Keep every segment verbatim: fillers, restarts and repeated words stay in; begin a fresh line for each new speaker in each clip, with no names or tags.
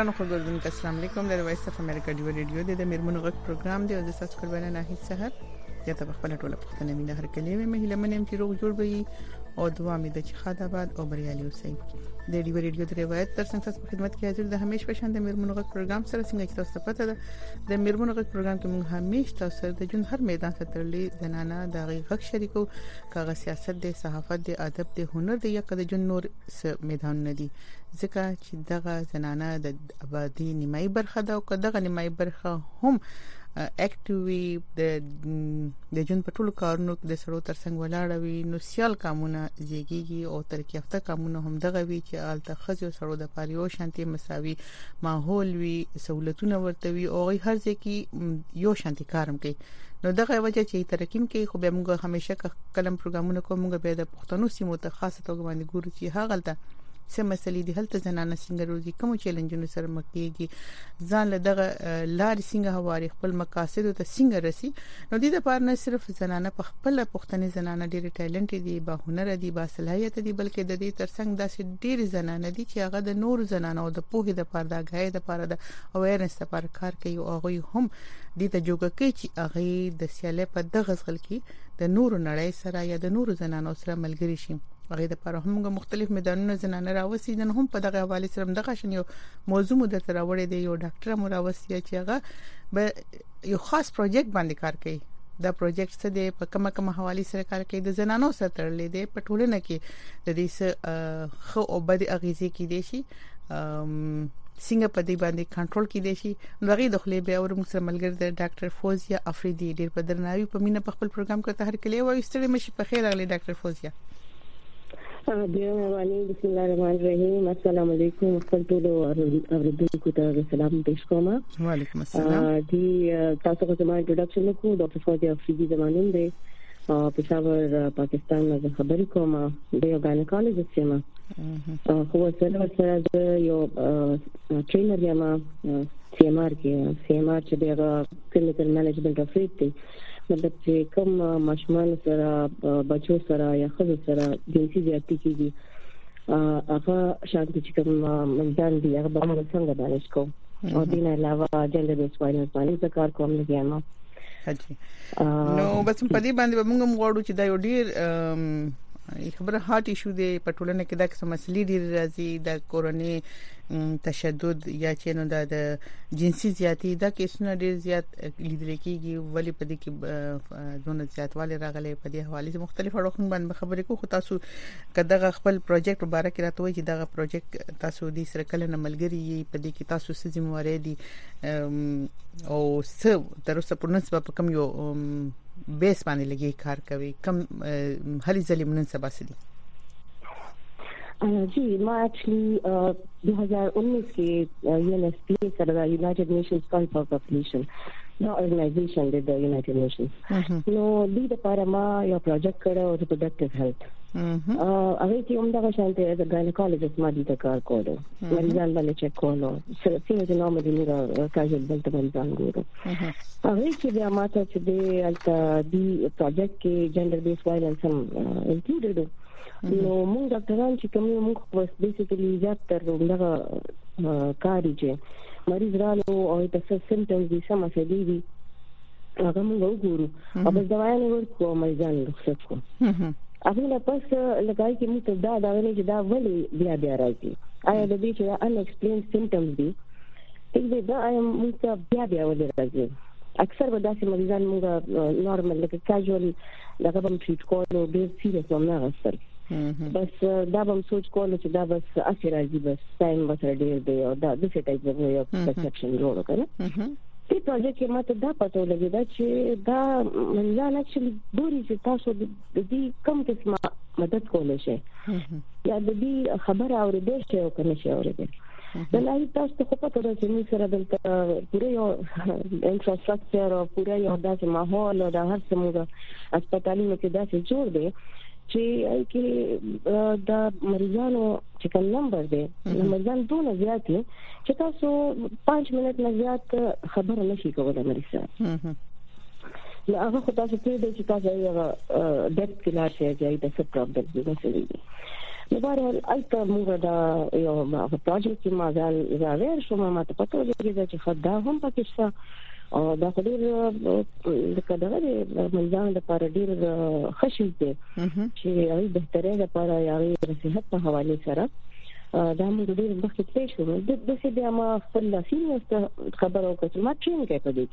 ګرانو خبرونه السلام علیکم د وایس اف امریکا دی ریډیو د میرمنو غږ پروګرام دی او د ساس قربانه نه هیڅ سحر یا ته خپل ټوله پښتنه مینه هر کلمه مې هله منم چې روغ جوړ وي او دعا مې د چې خداباد او بریالي اوسئ د دی ریډیو د روایت تر څنګه تاسو په خدمت کې حاضر د همیش په شان د میرمنو غږ پروګرام سره څنګه چې تاسو پته ده د میرمنو غږ پروګرام کې موږ همیش تاسو سره د جون هر میدان ته ترلې زنانه د غږ شریکو کاغه سیاست د صحافت د ادب د هنر د یا کده جون نور میدان نه دي ځکه چې دغه زنانه د آبادی نیمای برخه ده او کداغه نیمای برخه هم اکټیوي د د جون پټول کارونو د سړو ترڅنګ ولاړوي نو سیال کارونه زیږیږي او ترقی یافته کارونه هم دغه وی چې آلته خزو سړو د پاریو شانتي مساوي ماحول وی سہولتونه ورته وی او هر ځکه یو شانتي کارم کوي نو دغه وجه چې ترقیم کوي خو به موږ همیشه کلم پروګرامونه کوو موږ به د پښتنو سیمو ته خاصه توګه باندې ګورو چې هغه څه مسلې دي هلته زنانه څنګه روزي کوم چیلنجونو سره مخ کیږي ځان له دغه لارې څنګه هواري خپل مقاصد ته څنګه رسي نو د دې لپاره نه صرف زنانه په خپل پښتني زنانه ډېر ټیلنټ دي با هنر دي با صلاحیت دي بلکې د دې ترڅنګ داسې ډېر زنانه دي چې هغه د نور زنانو د پوهې د پاره د غاړې د پاره د اویرنس لپاره کار کوي او هغه هم د ته جوګه کوي چې هغه د سیاله په دغه ځل کې د نور نړۍ سره یا د نور زنانو سره ملګری شي هغه د لپاره هم مختلف میدانونو زنانه راوسی دي هم په دغه حواله سره دغه شن یو موضوع مو درته راوړی دی یو ډاکټر مو راوسی چې هغه به یو خاص پروجیکټ باندې کار کوي دا پروجیکټ څه دی په کومه کومه حواله سره کار کوي د زنانو سره تړلې دی په ټولنه کې د دې خو او بد اغیزې کې دي شي څنګه په دې باندې کنټرول کې دي شي نو غي د خپل به اور مسلمان ملګری د ډاکټر فوزیا افریدي ډیر په درناوي په مینه په خپل پروګرام کې ته هر کله وایي ستړي مشي په خیر اغلی ډاکټر فوزیا
دیوانی بسم الله الرحمن الرحیم السلام علیکم خپل ټول اوریدونکو ته سلام پېښ کوم
وعلیکم السلام
دی تاسو ته ما انټروډکشن وکړو ډاکټر فوزیا افریدي زمانوم دی پېښور پاکستان نه خبرې کوم د یو ګاینیکالوجیست یم خو سره سره یو ټرینر یم سی ام آر کې سی ام آر چې د کلینیکل مینجمنت اف ریټ دی مطلب چې کوم ماشومان سره بچو سره یا خزو سره جنسي زیاتی کیږي هغه شانتي چې کوم منځان دی هغه به موږ څنګه دانش کوو او دین علاوه جنډر بیس وایلنس باندې کار کوم نه یم
نو بس په دې باندې موږ غواړو چې دا یو ډیر خبره هارت ایشو دی په ټولنه کې دا څه مسلې ډیر راځي د کورونی تشدد یا چې نو د جنسي زیاتی دا کیسونه ډیر زیات لیدل کېږي ولی په دې کې دونه زیاتوالی راغلي په دې حواله سره مختلف اړخونه باندې خبرې کوو خو تاسو کداغه خپل پروجیکټ مبارک راته وایي چې دغه پروجیکټ تاسو دې سره کله نه ملګری په دې کې تاسو څه ذمہواری دي او څه تر اوسه پرنس په کوم یو بیس باندې لګي کار کوي کم هلي ظلم نن سبا سدي
جی ما ایکچولی دو ہزار انیس کے یو این ایس پی سره د یونایټډ نیشنز فند فار پاپولیشن دا ارګنایزیشن د یونایټډ نیشنز نو د لپاره ما یو پروجیکټ کړو ریپروډکټیو هیلث هغه چې هم دا شانته د ګاینیکالوجیست ما دي کار کولو مریضان باندې چک کولو څنګه چې نو مې موږ کاجل بلته باندې ګورو هغه چې بیا ماته چې د الټا دی پروجیکټ کې جنډر بیس وایلنس هم انکلوډډ نو موږ ډاکټران چې کوم موږ په بیسیکلی زیات تر دغه کاری چې مریض رالو او د سیمټمز دي سم مسلې دي هغه موږ وګورو او په دوايانو ورکو مریضان رخصت کو هغه نه پس لګای کې موږ دا دا نه چې دا ولې بیا بیا راځي آیا د دې چې ان ایکسپلین سیمټمز دي دې دا آیا موږ بیا بیا ولې راځي اکثر به داسې مریضان موږ نورمال لکه کاجوال دغه به ټریټ کولو ډیر سیریس هم نه غوښتل بس دا به سوچ کولو چې دا بس اثر راځي بس ټایم به تر ډیر دی او دا د څه ټایپ د یو پرسپشن جوړ کړه دې پروژه کې ماته دا پته ولګی چې دا منځان اکچولی ډوري چې تاسو د دې کم قسمه مدد کولای شئ یا د دې خبره اورېدل شئ او کنه شئ اورېدل د لای تاسو ته په پته ده چې موږ سره دلته پوره یو انفراستراکچر او پوره یو داسې ماحول او د هر څه موږ هسپتالونو کې داسې جوړ دی چې کې د مریضانو چې کوم نمبر دی مریضان دونه زیات دي چې تاسو پنځه منټ نه زیات خبره نشي کولای مریض سره نو هغه خو تاسو ته د چې تاسو یو ډیپت کې لا شي چې دا څه پرابلم دي نو بهرحال الته موږ دا یو پروجیکټ کې ما ځان راوړ شو ما ته پته ولګېده چې خدا هم پکې شته او دا ډېر د کډه د منځان د پر ډېر خشي دي چې هغه بهتره لپاره یاري صحت په حواله سره دا موږ ډېر وخت کې شو د څه بیا ما خپل لاسینه خبرو کوم ما ټرین کې پدې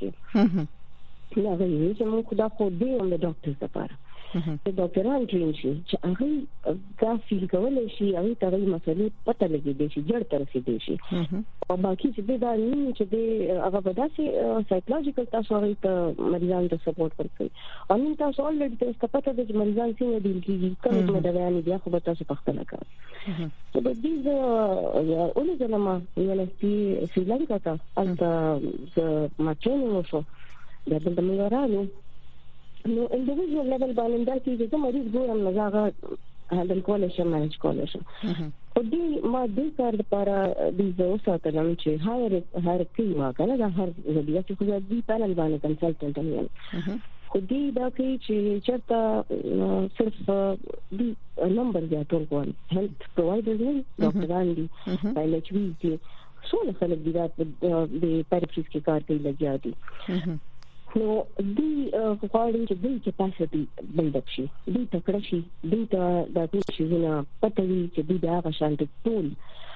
کې نو هغه یې چې موږ دا خو دې هم د ډاکټر لپاره د ډاکټران ټرین شي چې هغه دا فیل کولای شي هغه ته مسلې پته لګي شي جړ تر رسیدي شي او باقي چې دا نه چې د هغه په داسې سایکولوژیکل تاسو هغه ته مریضان ته سپورټ ورکړي او نن تاسو اولرډي تاسو پته د مریضان څنګه دیل کیږي کومه مدویان بیا خو تاسو پختنه کوي نو د دې یا اول ځلما یو لستی سریلانکا ته البته ما ټرینینګ وشو دا د مېورانو نو انډیویډوال لیول باندې دا چې د مریض ګورم نه هغه هندل کولای شي مانج کولای شي او دې ما دې کار لپاره د زو ساتلم چې هایر هایر کې ما کنه دا هر ځای چې خو دې پانل باندې کنسلټنټ یم خو دې دا کې چې چرته صرف دې نمبر یا ټول کوم هیلث پرووایډر نه ډاکټران دي پایله چې دي څو خلک دي د پیریفریز کې کار کوي لګیا دي نو دی غواړي چې د کیپاسټي بلډ اپ شي د تکړه شي د د ټول شي نه پټوي چې د هغه شانت ټول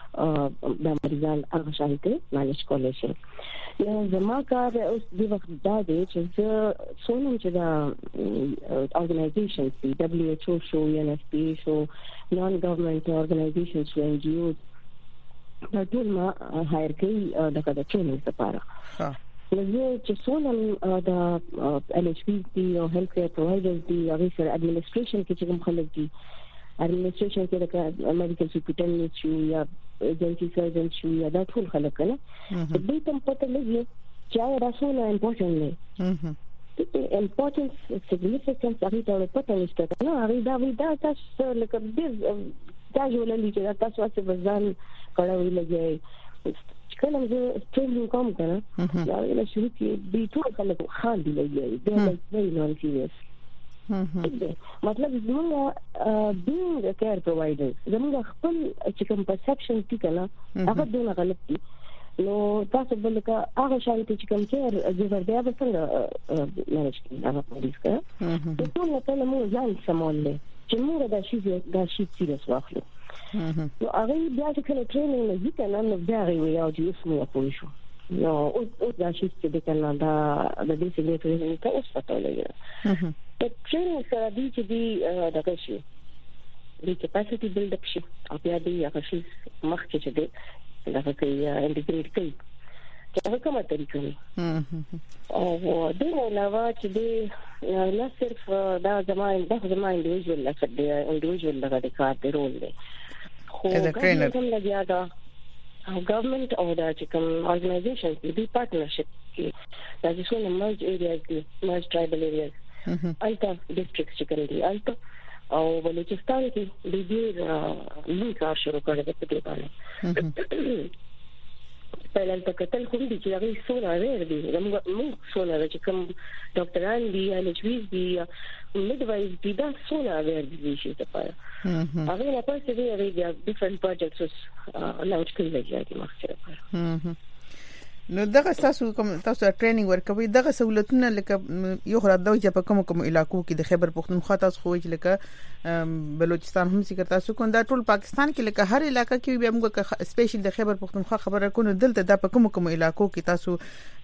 د مریضان هغه شانت مانج کولای شي نو زما کار اوس د وخت دا دی چې زه څونم چې دا اورګنایزیشن دی دبليو ایچ او شو ان اس پی شو نان ګورنمنت اورګنایزیشنز شو ان جی او دا ټول ما هایر کوي د کډه ټریننګ لپاره نو چې څونه د ال ایچ پی دی او هیلث کیر پرووایډرز دی هغه سره اډمنسټریشن کې چې کوم خلک دي اډمنسټریشن کې د میډیکل سپورټنټ شو یا ایجنسی سرجن شو یا دا ټول خلک نه دې ته پته لګي چې دا څونه امپورټنت دی د امپورټنس سیګنیفیکانس هغه ته پته نشته نو هغه دا وی دا تاسو لکه دې دا جوړلې چې تاسو څه بزن کړو لګي کله زه ټریننګ کوم کنه دا له شروع کې د ټول خلکو خال دی لګي دا very non serious مطلب زموږ being a care provider زموږ خپل چې کوم perception دي کنه هغه دونه غلط دي نو تاسو بل کا هغه شان چې کوم کېر زیور بیا به څنګه مانج کړئ هغه پولیس کا ټول ټول موږ ځان سمول چې موږ دا شی دا شی سیریس واخلو نو هغه بیا چې کله ټریننګ نه ځي کنه نو بیا غوي او چې اوس موږ پوه شو نو اوس دا شی چې کنه دا د دې څه د ټریننګ ته اوس پته لګي د ټریننګ سره دي چې دی دا شي د کیپاسټي بلډ اپ شي او بیا دی هغه شی مخ کې چې دی دا کوي انټیګریټ کوي دا کومه طریقه او د نو علاوه چې دی نه صرف دا زمای د زمای انډیویډوال لکه دی انډیویډوال لکه د کار دی رول دی خو کوم لګیا دا او ګورنمنت او دا چې کوم اورګنایزیشن دی پارټنرشپ کې دا چې څونه مرج ایریاز دي مرج ټرایبل ایریاز الټا ډیسټریکټ چې کوي دي الټا او بلوچستان کې د دې لوی کار شروع کړی دی په دې باندې پهلال تکتل خو دي چې هغه سونه ور دي موږ سونه چې کوم ډاکټران دي ال ایچ وی دي میډوایز دي دا سونه ور دي چې تاسو هغه نه پاتې دي هغه ډیفرنٹ پروجیکټس لانچ کړل دي مخکې
نو دغه تاسو کوم تاسو ټریننګ ورکوي دغه سہولتونه لکه یو خو راځي چې په کوم کوم علاقو کې د خیبر پختونخوا تاسو خو چې لکه بلوچستان هم ذکر تاسو کوم دا ټول پاکستان کې لکه هر علاقې کې به موږ سپیشل د خیبر پختونخوا خبره کوو دلته د په کوم کوم علاقو کې تاسو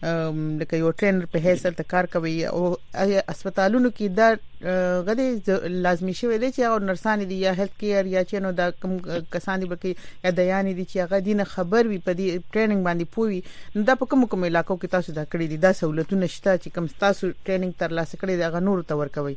لکه یو ټرینر په حیثیت کار کوي او هسپتالونو کې دا غدي لازمي شوی دی چې او نرسان دي یا هیلث کیر یا چې نو دا کوم کسان دي بلکې یا دیان دي چې هغه دینه خبر وي په دې ټریننګ باندې پوي دا په کوم کوم علاقو کې تاسو دا کړی دي دا سہولتونه شته چې کوم تاسو ټریننګ تر لاسه کړی دی هغه نور ته ورکوي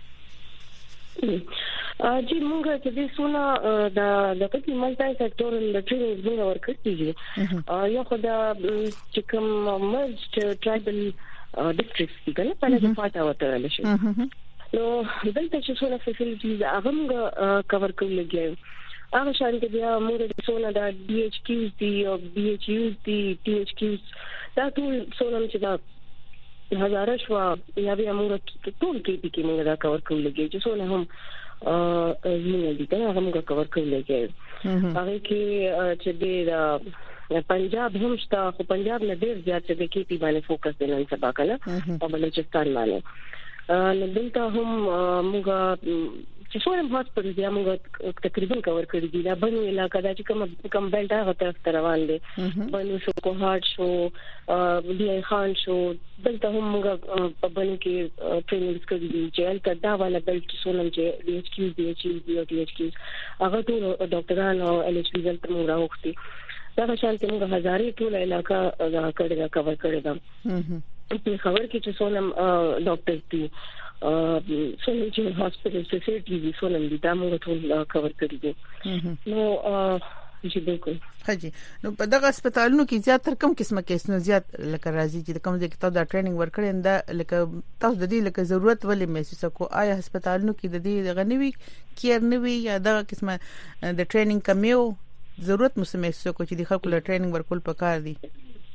چې موږ چې د سونه د د پټي ملټای سېکټورل ټریننګ موږ ورکړي یو خو دا چې کوم مرج ټرایبل ډیسټریکټس دي کنه په لږه فاټا وته لشي نو دلته چې څونه فیسیلیټیز هغه موږ کور کول لګیو هغه شان کې بیا موږ د څونه د ډي ایچ کیوز دي او بي ایچ یوز دي ټي ایچ کیوز دا ټول څونه چې دا هزاره شو یا بیا موږ ټول کې کې موږ دا کور کول لګیو چې څونه هم یې دي دا هم کور کولای هغه کې چې د پنجاب هم شته خو پنجاب نه ډیر زیات چې د کې پی باندې فوکس دي نن سبا کنه او بلوچستان باندې نو دلته هم موږ چې څومره هاسپټل دی موږ تقریبا کور کړی دی دا بنو علاقہ دا چې کوم کوم بیلټ هغه طرف ته روان دي بنو شو کوهاټ شو دی خان شو دلته هم موږ په بنو کې ټریننګ کړی دي چې البته دا والا بیلټ سولم چې ډي ایچ کیو ډي ایچ کیو ډي ایچ کیو هغه ټول ډاکټرانو ال ایچ پی دلته موږ راوختي دا شانتي موږ هزارې ټول علاقہ کړی دا کور کړی دا په خبر کې چې سولم ډاکټر دي څنګه چې هاسپټل فیسیلیټي دي څنګه دي دا موږ ټول کور کړی دي نو چې بالکل
حاجی نو په دغه هسپتالونو کې زیات تر کم قسمه کیسونه زیات لکه راځي چې کوم ځای کې تاسو دا ټریننګ ورکړئ دا لکه تاسو د دې لکه ضرورت ولې محسوس کو آیا هسپتالونو کې د دې غنوي کیر نوي یا دغه قسمه د ټریننګ کمیو ضرورت محسوس کو چې د خلکو له ټریننګ ورکول پکار دي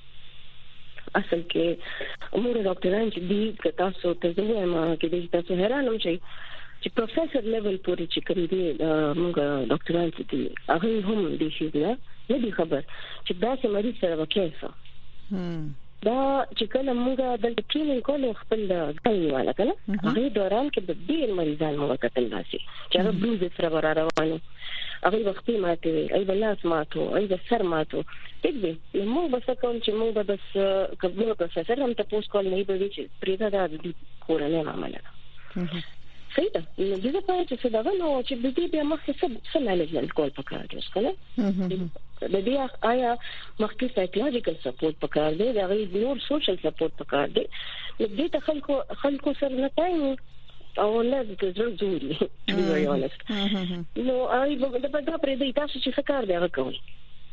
اصل کې موږ ډاکټران چې دي تاسو ته ځای ما کې د تاسو حیران هم شي چې پروفیسور لیول پورې چې کوم دي موږ ډاکټران چې دي هغه هم دي چې نه دي خبر چې دا چې مریض سره وکړي دا چې کله موږ د ټریننګ کولو خپل ځای والا کنه هغه دوران کې د ډیر مریضان موږ کتل راشي چې هغه بروز سره روانو هغه وختي ماته ای بلاس ماتو ای د سر ماتو دغه نو موږ بس کوم چې موږ بس کومه پروفیسور هم تاسو کول نه به چې پریدا د کورنۍ معاملې صحیح ده نو دغه په چې دا نو چې د دې بیا مخکې څه څه مانجمنت کول پکار دی ښکله د دې آیا مخکې سایکولوژیکل سپورټ پکار دی دا غي نور سوشل سپورټ پکار دی نو دې ته خلکو خلکو سره نه پاین او نه د زړه زوري to be very honest نو آی په دغه په پرې د تاسو چې څه کار دی هغه کوي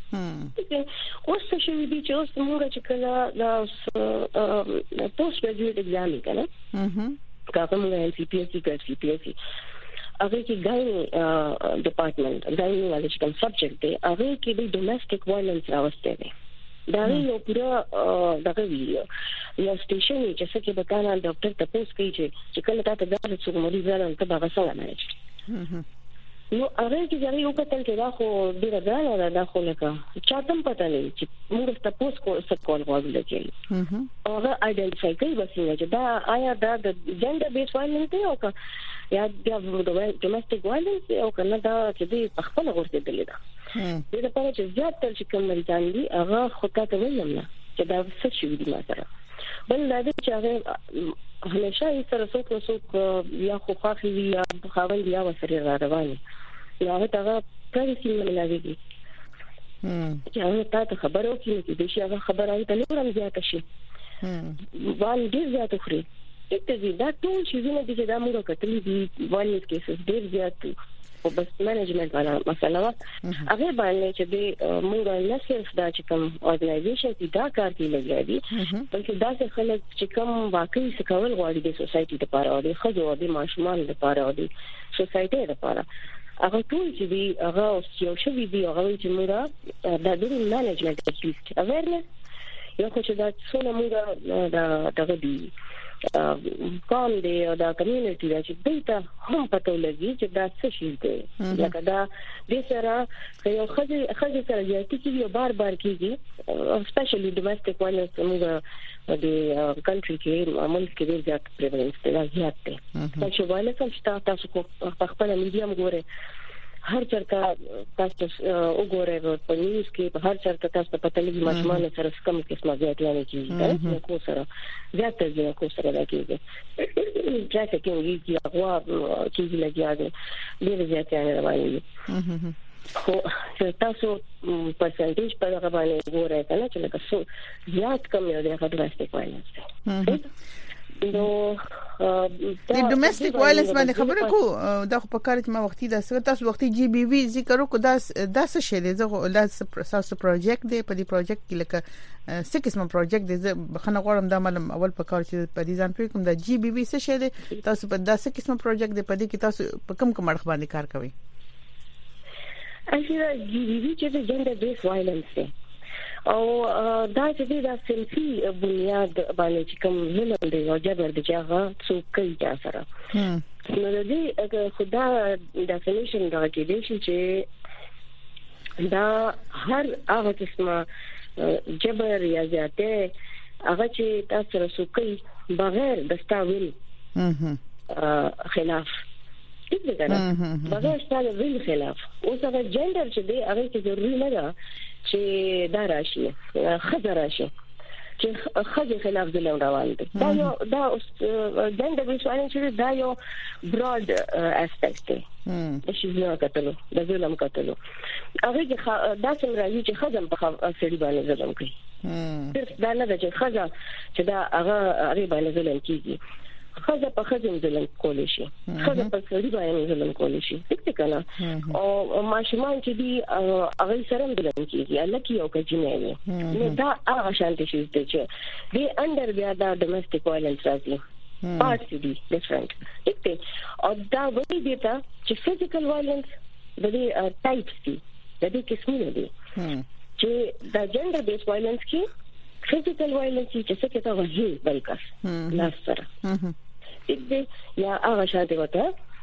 اوس څه شي دي چې اوس موږ چې کله دا پوسټ ګریجویټ ایگزام کنه کاغه موږ ان سی پی ایس سی کار سی پی ایس سی هغه کې ګایني ډپارټمنټ ګایني والے چې کوم سبجیکټ دی هغه کې د ډومېسټک وایلنس راوسته دی دا یو پورا دغه ویډیو یو سټیشن چې څه کې بکانه ډاکټر تاسو کوي چې کله تاسو دا څه مریض راځي ته هغه څنګه مانج نو هغه کې ځای یو کتل کې دا خو ډیره ګرانه ده خو لکه چاته پته نه چې موږ تاسو کو څه کول غواړو لکه هغه ايډنټیفای کوي وسیله چې دا آیا دا د جنډر بیس وایلنس دی او که یا د ډومېسټک وایلنس او کنه دا چې د خپل غوړته دلی ده د لپاره چې زیات تر چې کوم مریضان دي هغه خو تاسو ویلم نه چې دا څه شي دي ما سره بل دا چې هغه همیشه یې سره څوک څوک یا خو خاصي یا خاوند یا وسره را رواني یا هغه پرېسي نه لګي چې هغه تاسو خبرو کې چې شي هغه خبره ته نورم زیات شي وان ډیر زیات خوري دې دا ټول شي چې دا موږ کتلې دي وایي کیسز ډیر زیات او بس مانجمنت والا مسله وا هغه باندې چې د موږ نه صرف دا چې کوم اورګنایزیشن چې دا کار کوي لګیا دي بلکې دا څه خلک چې کوم واقعي څه کول غواړي د سوسايټي لپاره او د خځو او د ماشومان لپاره او د سوسايټي لپاره هغه ټول چې دی هغه یو شوی دی هغه چې موږ د دې مانجمنت اټلیست اویرنس یو خو چې دا څونه موږ دا دغه دی قوم دی او دا کمیونټي دا چې دیتا هم پته لګي چې دا څه شي دی لکه دا د سره یو خځه خځه سره یاتي کې یو بار بار کېږي سپیشلی ډومېسټک وایلنس موږ د کنټري کې ملک کې ډېر زیات پریوالنس دی زیات دی چې وایلنس هم تاسو کو په خپل میډیم ګوره هر چرته تاسو وګورئ په نیوز کې په هر چرته تاسو په تلویزیون ماشومان سره کوم قسمه زیاتونه کیږي دا کو سره زیات زیات کو سره راکېږي ټرافیکینګ یې هغه کیږي لګیا دی ډېر زیاتونه رواني خو تاسو پرسنټیج په هغه باندې وګورئ کنه چې لکه څو زیات کم یو دی هغه ډومېسټک وایلنس نو
د ډومېسټک وایلنس باندې خبره کو دا خو په کار چې ما وختي دا څه تاسو وختي جی بي وی ذکر وکړو دا دا څه شی دی زه لا تاسو پروجیکټ دی په دې پروجیکټ کې لکه څه قسمه پروجیکټ دی زه بخنه غواړم دا معلوم اول په کار چې په دې ځان پرې کوم دا جی بي وی څه شی دی تاسو په دا څه قسمه پروجیکټ دی په دې کې تاسو په کوم کوم اړخ باندې کار کوئ
اصلي جی بي وی چې د جنډر بیس وایلنس دی او دا چې دا سنفي بنیاد باندې چې کوم ظلم دی او جبر دی چې هغه څوک کوي تاسو نو د دې خدا ډیفینیشن دا کې دی چې دا هر هغه قسمه جبر یا زیاته هغه چې تاسو سره کوي بغیر د تاویل خلاف ټیک دی کنه بغیر تاویل خلاف اوس هغه جندر چې دی هغه کې ضروري نه ده چې دا راشي خزر راشي چې خزر خلاف ظلم روان دي دا یو دا جندر بیسوالین چې دا یو براډ اسپیکټ دی چې ظلم کتلو د ظلم کتلو هغه دا څنګه راځي چې خزم په سړي باندې ظلم کوي صرف دا نه چې خزه چې دا هغه هغه باندې ظلم کیږي خزه په خزم ظلم کولی شي خزه په سړي باندې ظلم کولی شي څه کنه او ماشومان چې دی هغه سره ظلم کیږي الکه یو کجنه وي نو دا هغه شانتي شي چې دی انډر بیا دا ډومېسټک وایلنس راځي پارټس دي ډیفرنٹ ټیک او دا وایي دی چې فزیکل وایلنس د دې ټایپس دي د دې قسمونه دي چې دا جندر بیس وایلنس کې فزیکل وایلنس چې څه کې تا وایي بلکې لاس سره دې یا هغه شاته وته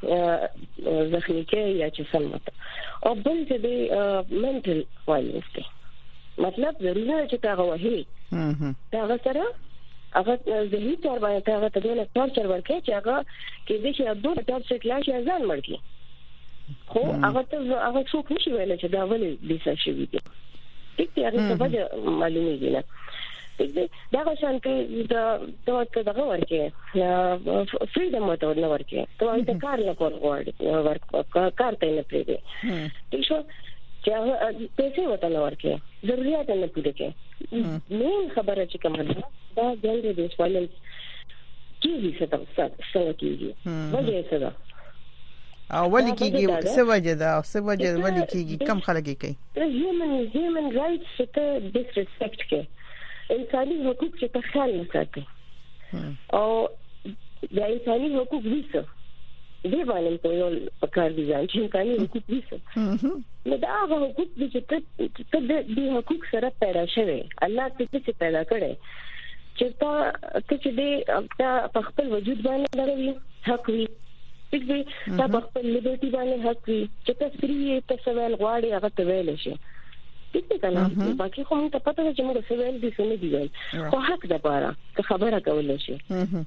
زخمی کې یا چې سمته او بل چې دی منټل وایلنس دی مطلب ضروري نه چې تا وایي دا سره هغه ذهني تور باندې هغه ته ډېر ټارچر ورکړي چې هغه کې دې چې دوه ټارچر کلاش یا ځان مړکی خو هغه ته هغه څوک نشي ویل چې دا ولې دې څه شي دي ټیک دی هغه څه وجه معلومه دي نه دا غشان کې دا ته دغه ورکه فریډم ورته نه ورکه ته دا کار نه کول غواړي ورک کار ته نه پریږدي ټیک شو چې پیسې ورته نه ورکه ضرورت نه پوره کې مين خبره چې کومه دا جنډر بیس وایلنس کیږي څه څه کیږي وجه څه ده
او ولې کیږي څه وجه ده او څه وجه ولې کیږي کم خلک کوي
هیومن هیومن رائټس ته ډیسریسپیکټ کې انساني حقوق چې په خیال نه ساتي او د انساني حقوق ویسه دی باندې په یو پکار دي چې انساني حقوق ویسه نو دا هغه حقوق چې ته د دې حقوق سره پیدا شوی الله ته څه پیدا کړي چې تا چې دې په خپل وجود باندې لري حق وي دې تا په خپل لیبرټي باندې حق وي چې ته فری ته سوال غواړي هغه ته ویل شي څه کنه باقي خو ته پته چې موږ سوال دي سمې دي خو حق د پاره که خبره کول شي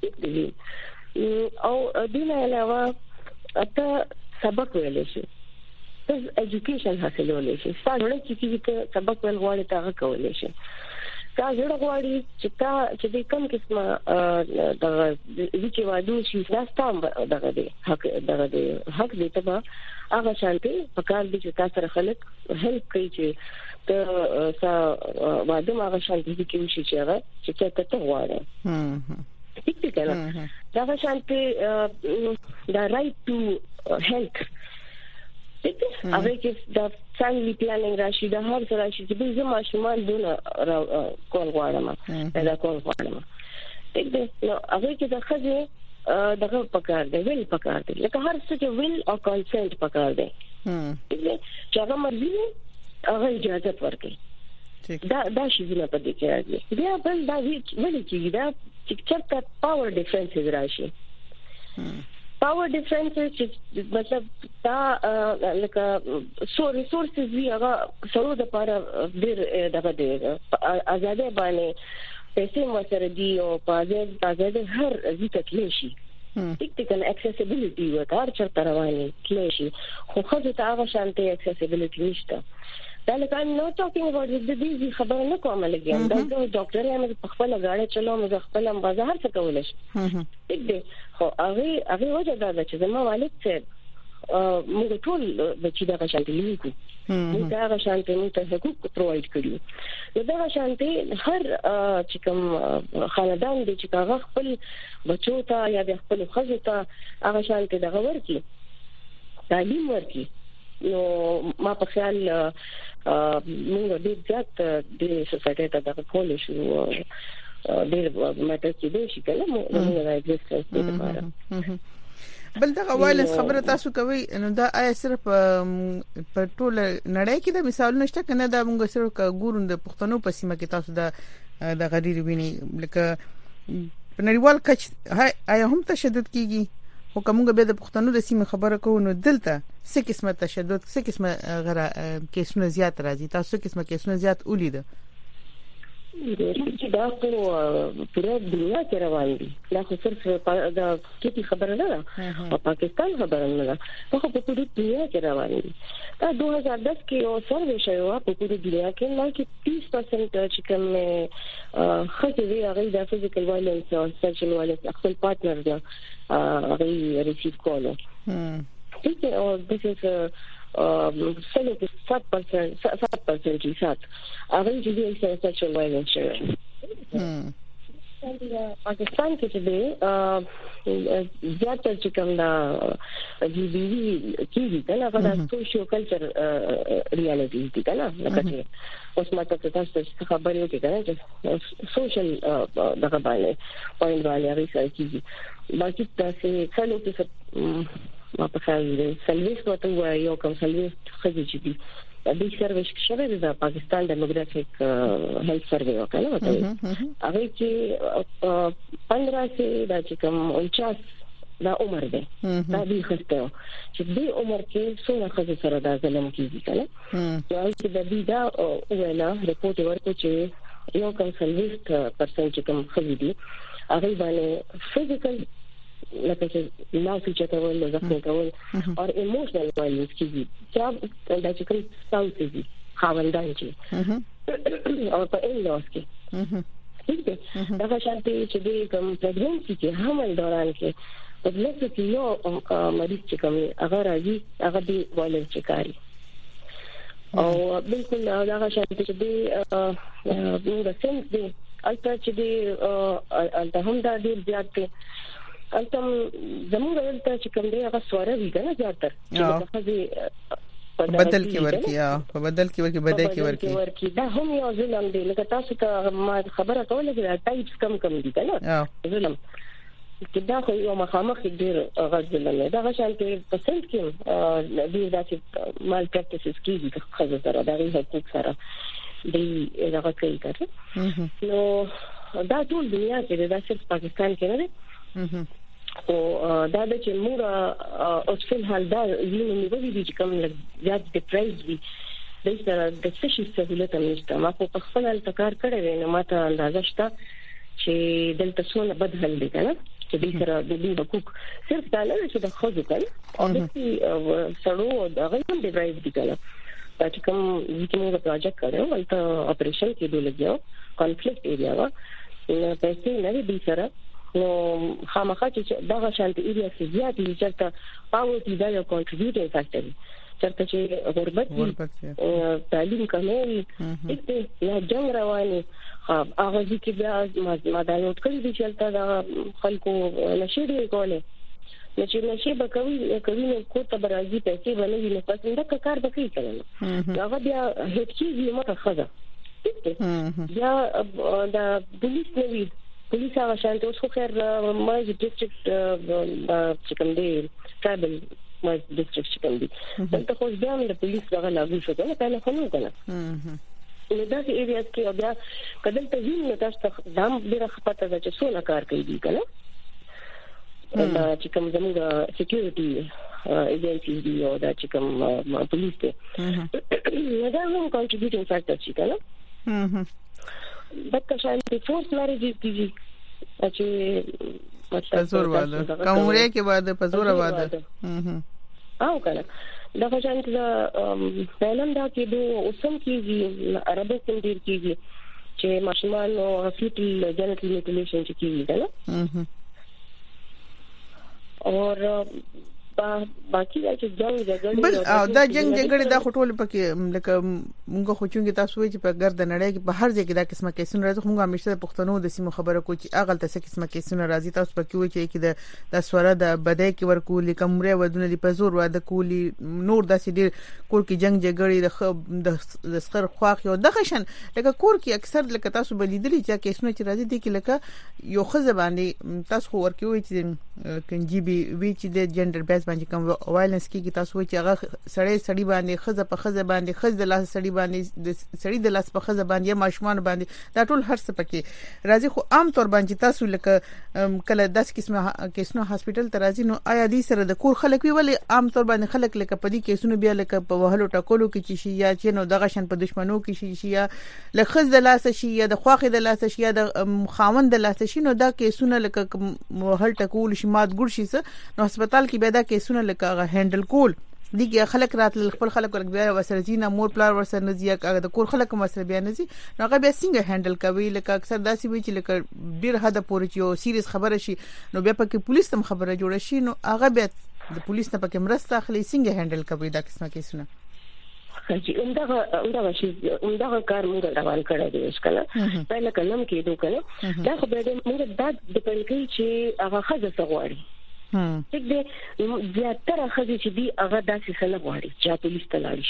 او دینه علاوه اته سبق ویل شي ته ایجوکیشن حاصلول شي څنګه چې سبق ول غواړي تا کول شي تا جوړ غواړي چې تا چې د کوم قسمه د چې وادو شي راستام دغه دی حق دغه دی حق دې ته هغه شانتي په کار دي چې تاسو سره خلک هیلپ کوي چې ته سا واده هغه شانتي کې وشي چې هغه چې ته ته غواړې ټیک دی کنه دا شانتي دا رائټ ټو هیلث هغه کې دا فیملی پلانینګ راشي دا هر څه راشي چې به زما شمال دونه کول غواړم دا کول غواړم ټیک دی نو هغه کې دا خځه دغه پکار دی ویل پکار دی لکه هر څه چې ویل او کنسنت پکار دی ټیک دی چې هغه مرزي هغه اجازه ورکړي دا دا شی نه پدې کې راځي بیا بل دا ویل چې دا چې چرته پاور ډیفرنسز راشي پاور ډیفرنسز چې مطلب دا لکه سو ریسورسز وی هغه سره د لپاره ډېر دغه دی آزادې باندې پیسې مو سره دی او په آزاد هر ځکه کلیشي ټیکټیکل اکسیسیبিলিټي وکړ چې تر رواني کلیشي خو خو ته هغه شانتي اکسیسیبিলিټي نشته دا لکه نو ټاکینګ اباوت د دې خبره نه کومه لګیم دا ډاکټر یې موږ په خپل غاړه چلو موږ خپل بازار څه کولای شي ټیک دی خو هغه هغه وجه دا چې زموږ والد څه موږ ټول د چې دا شانتي لیکو موږ دا شانتي موږ ته حقوق پرووايډ کړو نو دا شانتي هر چې کوم خاندان دي چې هغه خپل بچو ته یا د خپل خځو ته هغه شانتي دغه ورکی تعلیم ورکی نو ما په خیال موږ دې ځات د سوسایټي ته دغه کول شو ډېر ماته چې دې شي کله موږ راځي څه
بل دا وایلنس خبره تاسو کوي نو دا آیا صرف په ټول نړۍ کې د مثال نشته کنه دا موږ سره ګورون د پښتنو په سیمه کې تاسو دا د غریری ویني لکه په نړیوال کچ آیا هم تشدد کیږي خو کومه به د پښتنو د سیمه خبره کوو نو دلته څه قسمه تشدد څه قسمه غره کیسونه زیات راځي تاسو څه قسمه کیسونه زیات ولید
چې دا په پوره دنیا کې روان دي دا خو صرف دا کیږي خبره نه ده او پاکستان خبره نه ده خو په پوره دنیا کې روان دي دا دو هزار دس کې یو سروې شوی په پوره دنیا کې نه کې تیس پرسنټ چې کوم خځې وی هغه د فزیکل وایلنس او سیکشوال وایلنس خپل پارتنر دا هغه ریسیو کولو ټیک او د څه سلو کې سات پرسنټ سات پرسنټ چې سات هغه چې د سیکشوال وایلنس شوی پاکستان کې چې دی زیاتره چې کوم دا جی بی وی کیږي کنه هغه د سوشیو کلچر ریالټي دي کنه لکه چې اوس ماته تاسو خبرې وکړئ کنه چې سوشل دغه باندې پوینټ باندې هغه څه کیږي باقي تاسو څلو کې ما په خیال دی سلويس وته یو کوم سلويس خځې چې دي د سرویس شوه د پاکستان ډیموګرافیک هیلث سروې وکړه وته هغه چې پندرہ سے د چې کوم انچاس دا عمر دی دا به خسته چې د عمر کې څونه خځې سره دا ظلم کیږي کنه نو چې د دې دا وینا رپورټ ورکړ چې یو کوم سلويس پرسنټ چې کوم خځې دي هغه باندې فزیکل لکه چې لاس چتاول زخم کول او ایموشنل وایلنس کیږي چې دا چې کوم ساوث دي خاوندان چې او په ایلاس کې دا شانتي چې د کوم پرېګنسي کې حمل دوران کې په لکه کې یو مریض چې کوم هغه راځي هغه دی وایلنس شکاري او بالکل دا شانتي چې د د سنت دی البته چې د الته هم دا ډیر زیات دی البته زموږ دلته چې کوم دی هغه سواره وی کنه زیاتره چې په
بدل کې ورکی یا په بدل کې ورکی بدای کې
ورکی دا هم یو ظلم دی لکه تاسو ته ما خبره کوله چې ټایپس کم کم دي کنه ظلم چې دا خو یو مخامخ ډیر غږ ظلم دی دا شانتي پرسنټ کې د داسې مال پریکټیسز کیږي خو سره دا غي حقوق سره دی هغه کوي کنه نو دا ټول دنیا کې دا صرف پاکستان کې نه دی او دا د چې موږ او څل حال دا یو نیولې دي چې کوم زیات ډیپریس دي د سره د سشي سہولت نشته ما په خپل التکار کړی نو ماته اندازه شته چې دلته څونه بدل دي کنه چې د سره د دې حقوق صرف دا نه چې د خوځو کنه او د سړو د غوښتنې ډیپریس دي کنه چې کوم چې موږ پروجیکټ کړو ولته اپریشن کې دی لګیاو کانفلیکټ ایریا وا پیسې نه دي سره نو خامخا چې دغه شانتي ایریا کې زیات دي چې پاورټي دا یو کنټریبیوټینګ فیکټر دی چې چې غربت تعلیم کموي دې یا جنگ رواني هغه چې بیا ما دا نوٹ کړی دی چې دا خلکو نشي دی کوله چې نشي به کوي کوي نو کوته برازي پیسې باندې نه پاتې دا کار به کوي کنه هغه بیا هیڅ چیز یې مته خزه بیا دا پولیس نه وی پولیس هغه شانته اوس خو خیر ما ډیسټریکټ چې کوم دی ټرایبل ما ډیسټریکټ چې کوم دی دلته خو بیا د پولیس هغه لاګو شو کنه په لخوا نه کنه نو دا چې ایریا کې بیا کله ته ویني تاسو ته دام ډیره خپته ده چې څونه کار کوي کنه دا چې کوم زموږ سکیورټي ایجنسیز دی او دا چې کوم پولیس دی نو دا هم کنټریبیوټینګ فیکټر شي کنه بټ شانتي فورس مریجز دي چې
پزور واده کومره کې واده پزور واده
او کنه دا شانتي دا پهلم دا کې دو اوسم کېږي عربو کې ډیر کېږي چې ماشومان او فیټل جنټل میوټیلیشن چې کېږي کنه اور باقي دا چې جنگ جګړه
بل او دا جنگ جګړه دا خټول پکې لکه موږ خو چې تاسو وایي چې په ګرد نړۍ کې په هر ځای کې دا قسمه کیسونه راځي. موږ همیشه د پښتنو د سیمو خبره کوو چې اغل ته قسمه کیسونه راځي. تاسو پکې وایي چې کې د د سوره د بدای کې ورکول کومره ودونه د پزور واده کولی نور داسې ډیر کور کې جنگ جګړې د د سخر خواخ یو د خشن لکه کور کې اکثر لکه تاسو بلیدلی چې کیسونه چې راځي د کې لکه یو خزه باندې تاسو خو ورکوي چې کنجی بي وی چې د جندر بیس باندې کوم وایلنس کې تاسو وایي چې هغه سړی سړی باندې خزه په خزه باندې خزه د لاس سړی باندې د سړی د لاس په خزه باندې ماشومان باندې دا ټول هر څه پکې راځي. خو عام طور باندې تاسو لکه کله داس قسمه کیسونو هاسپټل ته راځي نو آیا دې سره د کور خلک وی ولې عام طور باندې خلک لکه په دې کیسونو بیا لکه په وهلو ټکولو کې چې شي یا چې نو دغه شن په دشمنو کې شي یا لکه خزه د لاس شي یا د خواخې د لاس شي یا د خاوند د لاس شي نو دا کیسونه لکه وهل ټکول شي مات ګور شي نو هسپتال کې به دا کیسونه لکه هندل کول دیګه خلک راتل خپل خلک ورک بیا وسره زینا مور پلار ورسره نزي هغه د کور خلک مسله بیا نزي نو هغه بیا څنګه هندل کوي لکه اکثر داسې وی چې لکه ډیر حد پورې یو سیریس خبره شي نو بیا پکې پولیس تم خبره جوړ شي نو هغه بیا د پولیس نه پکې مرسته اخلي څنګه هندل کوي دا قسمه کیسونه.
چې اندغه اندغه شي اندغه کار موږ روان کړی دی اسکله پهله کلم کې دوه کله دا خو به موږ دا د پلکې چې هغه خزه سغواړي هم چې د زیاتره خزه چې دی هغه داسې سره غواړي چې پولیس ته لاړ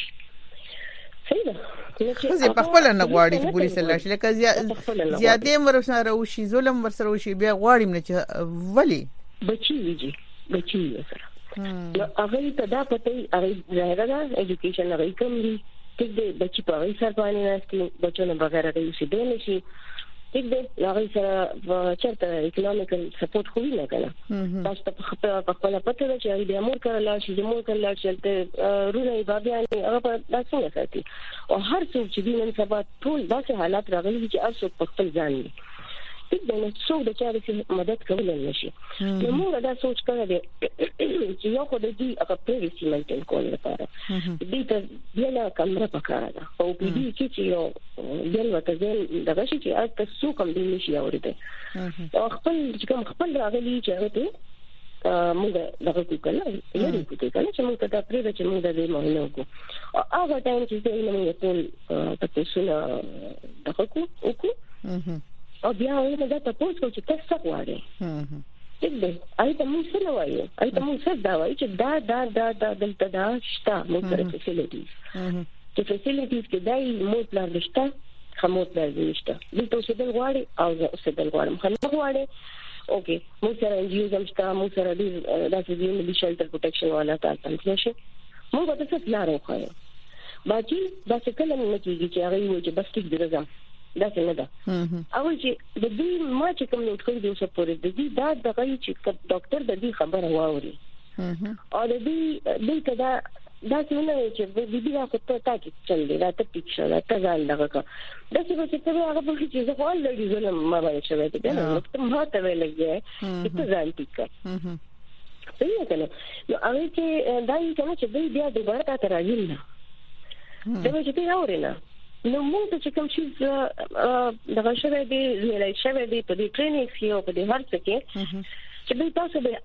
شي صحیح ده
خزه په خپل نه غواړي چې پولیس ته لاړ شي لکه زیاتې ورسره وشي ظلم ورسره وشي بیا غواړي نه چې ولی
بچي ویږي بچي سره نو هغه ته دا پته هغه ظاهر ده ایجوکیشن هغه کوم دي چې د بچي په هغه سره باندې ناشتي بچو نه بغیر د یوسي دی نشي ټیک دی هغه سره چرته اکونومیکل سپورټ خو نه کړه تاسو په خپل په خپل پته ده چې د مور کړه لا شي د مور کړه لا چې رونه یې بابیانې هغه په داسې ساتي او هر څوک چې دین سبا ټول داسې حالات راغلي چې هر څوک په خپل ځان دی ټیک دی نو څوک د چا د مدد کولای نشي نو موږ دا سوچ کړی دی چې یو خو د دې هغه پریویسی مینټین کول لپاره دې ته بیا کمره پکاره ده او په دې کې چې یو بل وته دغه شي چې تاسو څوک هم دې نشي اورېدل او خپل چې کوم خپل راغلي چې هغه موږ دغه کوله یې کوته کله چې موږ ته پرې چې موږ د دې مهمه کو او هغه ټایم چې دې موږ ټول تاسو نه دغه کو وکړو او بیا یې دا تاسو کو چې تاسو غواړئ ټیک دی آی ته موږ څه وایو آی ته موږ څه دا وایو چې دا دا دا دا دلته دا شته موږ سره فیسیلیټیز چې فیسیلیټیز کې دای مو پلان نشته خموت لازم نشته دلته څه دل غواړي او څه دل غواړم خو نه غواړي اوکي موږ سره انجیو زمشته موږ سره دې داسې دې ملي شلټر پروټیکشن والا تاسو نشي موږ به تاسو لاره وخایو باقي دا څه کله نه کیږي چې هغه وایي چې بس ټیک دی راځم دا څنګه ده او چې د دې ما چې کوم نوٹ کړی دی اوس په دې د دې دا دغه چې ډاکټر د دې خبره واوري او د دې دې کدا دا څنګه چې د دې دا څه ته تاکي چل دی دا ته پکښه دا ته ځان دغه کا دا چې څه ته هغه په چې زه خپل لګي زلم ما باندې شوی دی نو ته ما ته ویلګي چې ته ځان پکښه څنګه کنه نو هغه چې دا یې کوم چې دې بیا د ورته تر راځي نه دا چې ته اورې نه نو موږ چې کوم شي دغه شوی دی ریلای شوی دی په دې ټریننګ کې او په دې هر څه کې چې به تاسو به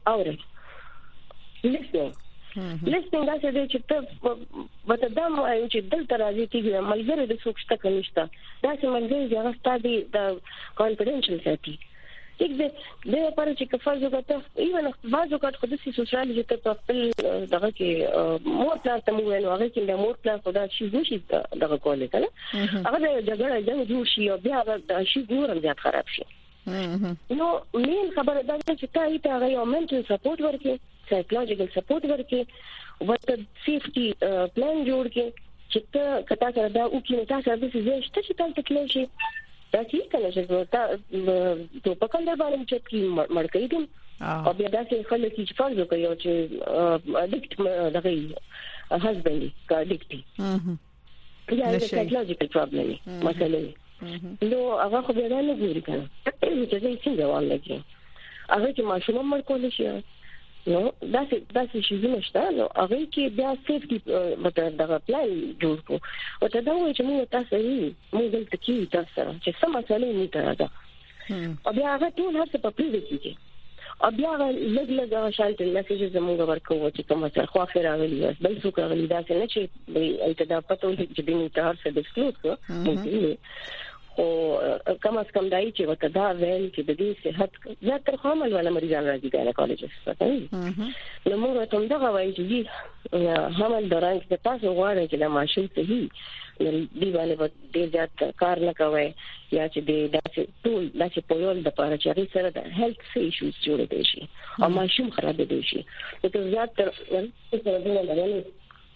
اورئ لیسنینګ لیسنینګ دا چې چې ته وته دا مو چې دلته راځي چې ملګری د څوک شته کنيشته دا چې ملګری چې هغه ستاسو د کانفیډنشل ساتي ټیک دی د لپاره چې کفایت وکړه ایون بعضو کټ خو د سوشل چې په خپل دغه کې مور پلان ته مو نو هغه چې د مور پلان خدا شي نشي دغه کولای کنه هغه د جګړه جنگ جوړ شي او بیا د شي ګورم زیات خراب شي نو مين خبره ده چې تا ایته هغه یو منټل سپورټ ورکړي سایکولوژیکل سپورټ ورکړي وته سیفټي پلان جوړ کړي چې ته کتا سره دا او کې تاسو د څه شته چې تاسو تکلی شي دا چې کله چې تا ته په کندر باندې چې کی مړکې دي او بیا دا چې خلک چې فرض کوي چې اډیکټ دغه هسبند کا اډیکټ یا د سایکولوژیکل پرابلم مثلا نو هغه خو بیا نه ګوري کنه چې زه څنګه ولګي هغه چې ماشوم مړ کول شي نو دا چې دا چې شي نشته نو هغه کې بیا سیفټي مطلب دغه پلان جوړ کو او ته دا وایي چې موږ تاسو یې موږ دلته کې تاسو سره چې سم مسئله نه ده او بیا هغه ټول هڅه په پریویسی کې او بیا لګ لګ شانت میسیجز زموږ ورکو چې کومه څه خو اخر راغلی بس بل څه راغلی دا څه نه چې التدا پته ولې چې دې ته هر څه ډیسکلوز کړو او کم از کم دای چې وته دا ویل چې د دې صحت زیاتره حامل ولا مریضان راځي د کالجز څخه نو موږ ته دا وایي چې حامل دوران کې تاسو غواړئ چې د ماشوم صحیح دی باندې په ډیر زیات کار نه کوي یا چې د داسې ټول داسې په یول د پاره چې سره د هیلث ایشوز جوړ دي شي او ماشوم خراب دي شي نو زیات تر څه سره نه لري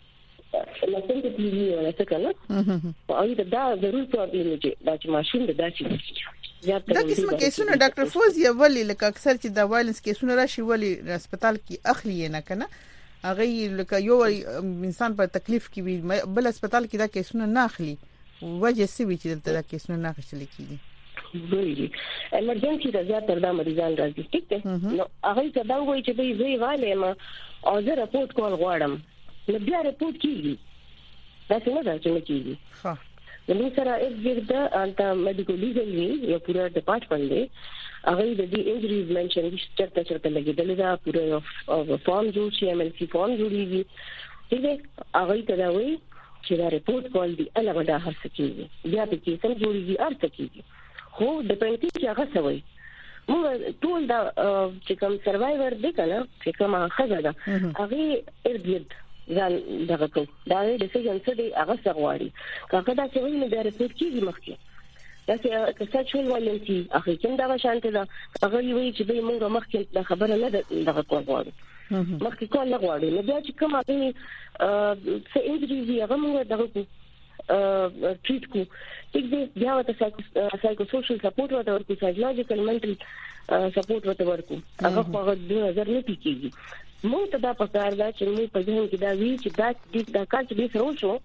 لکه چې دی ولا څه کنه او دا ضروري پرابلم دی چې ماشوم د داسې زیات
دا قسمه کیسونه ډاکټر فوزي ولی لکه اکثر چې د وایلنس کیسونه راشي ولی هسپتال کې اخلي نه کنه هغه لکه یو انسان په تکلیف کې وي بل هسپتال کې دا کیسونه نه اخلي وجه څه وی چې دلته دا کیسونه نه اخیستل کیږي
ګوري ایمرجنسي د زیاتره د مریضان راځي ټیک ده نو هغه څه دا وایي چې به زی والے ما او زه راپورټ کول غواړم نو بیا راپورټ کیږي دا څنګه دا چې کیږي
ها
نو سره ایک ګردا انت میډیکل لیګل وی یو پورا ډپارټمنټ دی هغه د دې انجریز منشن چرته چرته لګیدل دا پورا یو فارم جوړ شي ام ال سی فارم جوړیږي دې هغه ته دا وایي چې دا ریپورت کول دی الګا دا هر څه کیږي بیا په کې سم جوړیږي هر څه کیږي خو د پېنټي چې هغه سوي موږ ټول دا چې کوم سروایور دی کنه چې کوم خزه ده هغه ارګید ځان دغه کو دا د ډیسیژن څه دی هغه څغواړي کاکه دا چې ویني دا ریپورت کیږي مخکې دا چې سچوال وایلنسي اخی کوم دا شانته دا هغه وی چې به موږ مخکې دا خبره نه دغه کول غواړو مخکې کول نه غواړو نو بیا چې کوم هغه څه انجریز هغه موږ دغه کو ټریټ کو ټیک دی بیا ورته سایکو سوشل سپورټ ورته ورکو سایکولوژیکل منټل سپورټ ورته ورکو هغه خو هغه د نظر نه پیږي موږ ته دا پکار دا چې موږ په ځین کې دا وی چې دا د کار چې به سره شو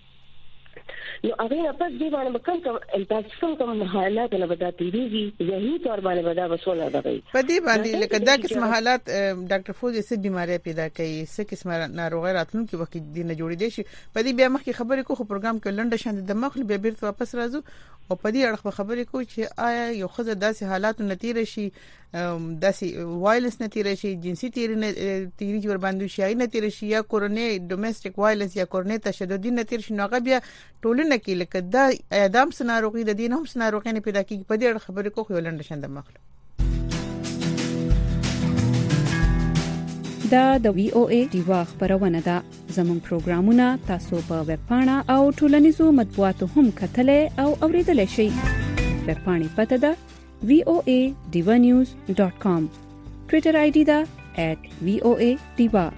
نو هغه په دې باندې کوم کوم التاسم کوم حالات نه بداتې دي ذهني تور باندې بدا وسونه ده
په دې باندې لکه دا قسم حالات ډاکټر فوزي څه بیماری پیدا کوي څه قسم ناروغي راتلونکي وخت دي نه جوړې دي شي په دې بیا مخکې خبرې کو خو پروګرام کې لنډه شاند د مخ بیا بیرته واپس راځو او په دې اړه خبرې کو چې آیا یو خزه داسې حالات نتیره شي داسې وایلنس نتیره شي جنسي تیری تیری ور باندې شي نتیره شي یا کورونی ډومېسټک وایلنس یا کورونی تشددي نتیره شي نو بیا ټولنه کې لکه دا اعدام سناروغي د دین هم سناروغي نه پیدا کیږي په دې اړه خبرې کو خو لنډه شاند مخ
دا د وی او ای دیوا خبرونه ده زموږ پروګرامونه تاسو په ویب پاڼه او ټولنیزو مطبوعاتو هم کتلې او اوریدلای شئ ویب پاڼې پته ده وی او ای diva news dot com ټوئیټر آی ډی ده at v o a diva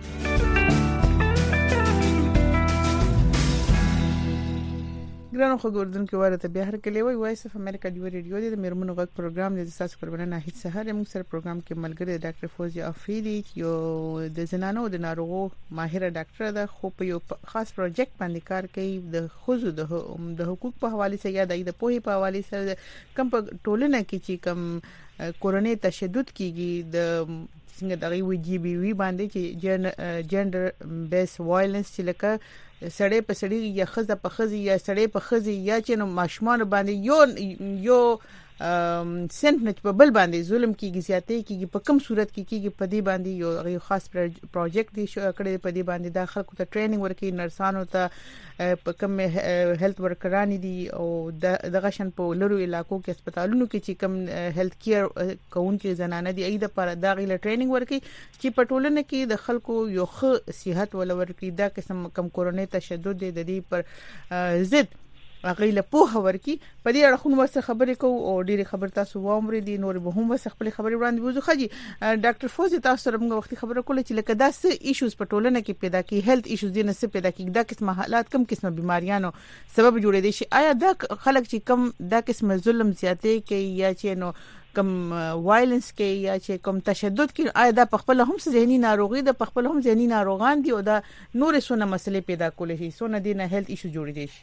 ګرانو خو ګوردن کې ورته بیا هر کله وای وایس اف امریکا دی ریډیو د میرمنو غږ پروګرام د تاسو قربانه نه هیڅ سهار موږ سره پروګرام کې ملګری ډاکټر فوزي افریدي یو د زنانو د ناروغو ماهر ډاکټر ده خو په یو خاص پروجیکټ باندې کار کوي د خوځو د حقوق په حواله سره یا د پوهې په حواله سره کم په ټولنه کې چې کم کورونی تشدد کیږي د څنګه دغه وی جی بي وی باندې چې جندر بیس وایلنس چې لکه سړی په سړی یا خزه په خزي یا سړی په خزي یا چې نو ماشومان باندې یو یو سنت نه په بل باندې ظلم کیږي زیاتې کیږي په کوم صورت کې کیږي په دې باندې یو خاص پروجیکټ دی شو کړی په دې باندې د خلکو ته ټریننګ ورکړي نرسانو ته په کوم هیلث ورکرانی دي او د غشن په لرو علاقو کې هسپتالونو کې چې کوم هیلث کیر کوونکي زنانه دي اې د پر دا غیله ټریننګ ورکړي چې په ټولنه کې د خلکو یو ښه صحت ول ورکړي دا قسم کم کورونی تشدد د دې پر ضد غیله په ورکی په دې اړه خو ورسره خبرې کوو او ډېری خبر تاسو وامر دي نور به هم وسه خپل خبرې وړاندې وځو خجی ډاکټر فوزي تاسو سره موږ وختي خبره کوله چې لکه دا څه ایشوز په ټولنه کې پیدا کی هیلث ایشوز دي نه څه پیدا کی دا قسمه حالات کم قسمه بیماریانو سبب جوړې دي شي آیا دا خلک چې کم دا قسمه ظلم زیاتې کوي یا چې نو کم وایلنس کې یا چې کم تشدد کې آیا دا په خپل هم ذهني ناروغي ده په خپل هم ذهني ناروغان دي او دا نور څونه مسلې پیدا کولې شي څونه دي نه هیلث ایشو جوړې دي شي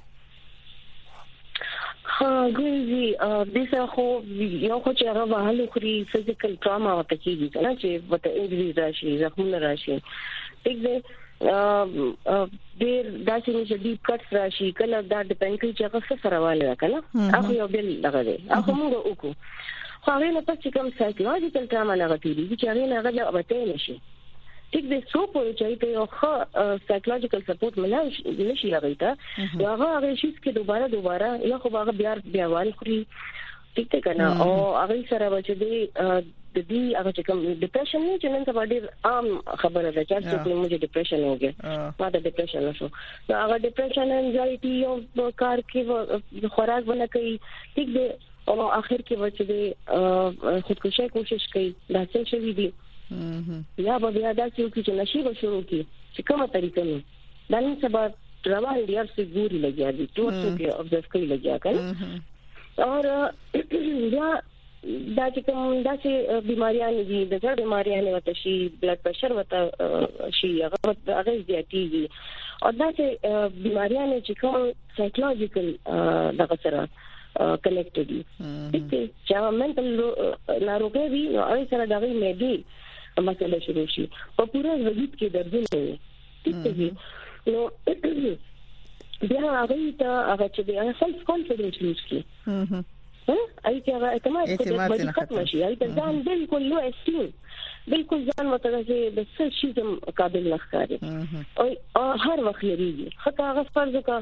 ها ګوزي د څه خو یو خو چې هغه وهلو خوري فزیکل ټراما وته کیږي کنه چې وته انجری راشي زخمونه راشي ټیک دی ډیر داسې چې ډیپ کټس راشي کله دا ډیپند کوي چې هغه څه سره والي کنه هغه یو بل دغه دی هغه موږ وکړو خو هغه نه پس کوم سایکولوژیکل ټراما نه غوړي چې هغه نه غوړي اوبته نشي ټیک دې سو په چې ته یو ښه سایکولوژیکل سپورټ ملای نشي هغه ته هغه هغه شي چې دوباره دوباره یا خو هغه بیا بیا وال خوري ټیک ته کنه او هغه سره چې دې د دې هغه چې کوم ډیپریشن نه چې نن سبا ډېر عام خبره ده چې څوک موږ ډیپریشن وګوري ما د ډیپریشن شو دا هغه ډیپریشن انزایټي او کار کې خوراک ونه کوي ټیک دی او اخر کې وځي د خودکشي کوشش کوي دا څه شي دي یا به بیا دا چې نشي به شروع کی چې کومه طریقه نه دا نن سبا روان دي هر څه ګوري لګیا دي ټول څه کې ابزرو کوي لګیا کړه او یا دا چې کوم دا چې بیماریاں دي د زړه بیماریاں وته شي بلډ پريشر وته شي هغه هغه زیاتېږي او دا چې بیماریاں چې کوم سایکولوژیکل دغه سره کنیکټډ دي چې منټل ناروغي وي نو هغه سره دغه مېدي مسله شروع شي په پوره وجود کې دردونه دي نو بیا هغه ته هغه چې د سلف کانفیډنس لوس کی اي چې هغه اعتماد کوي ختم شي اي ته ځان بالکل لو استیم بالکل ځان متوجه د څه شي قابل لخري او هر وخت لري خطا هغه فرض کا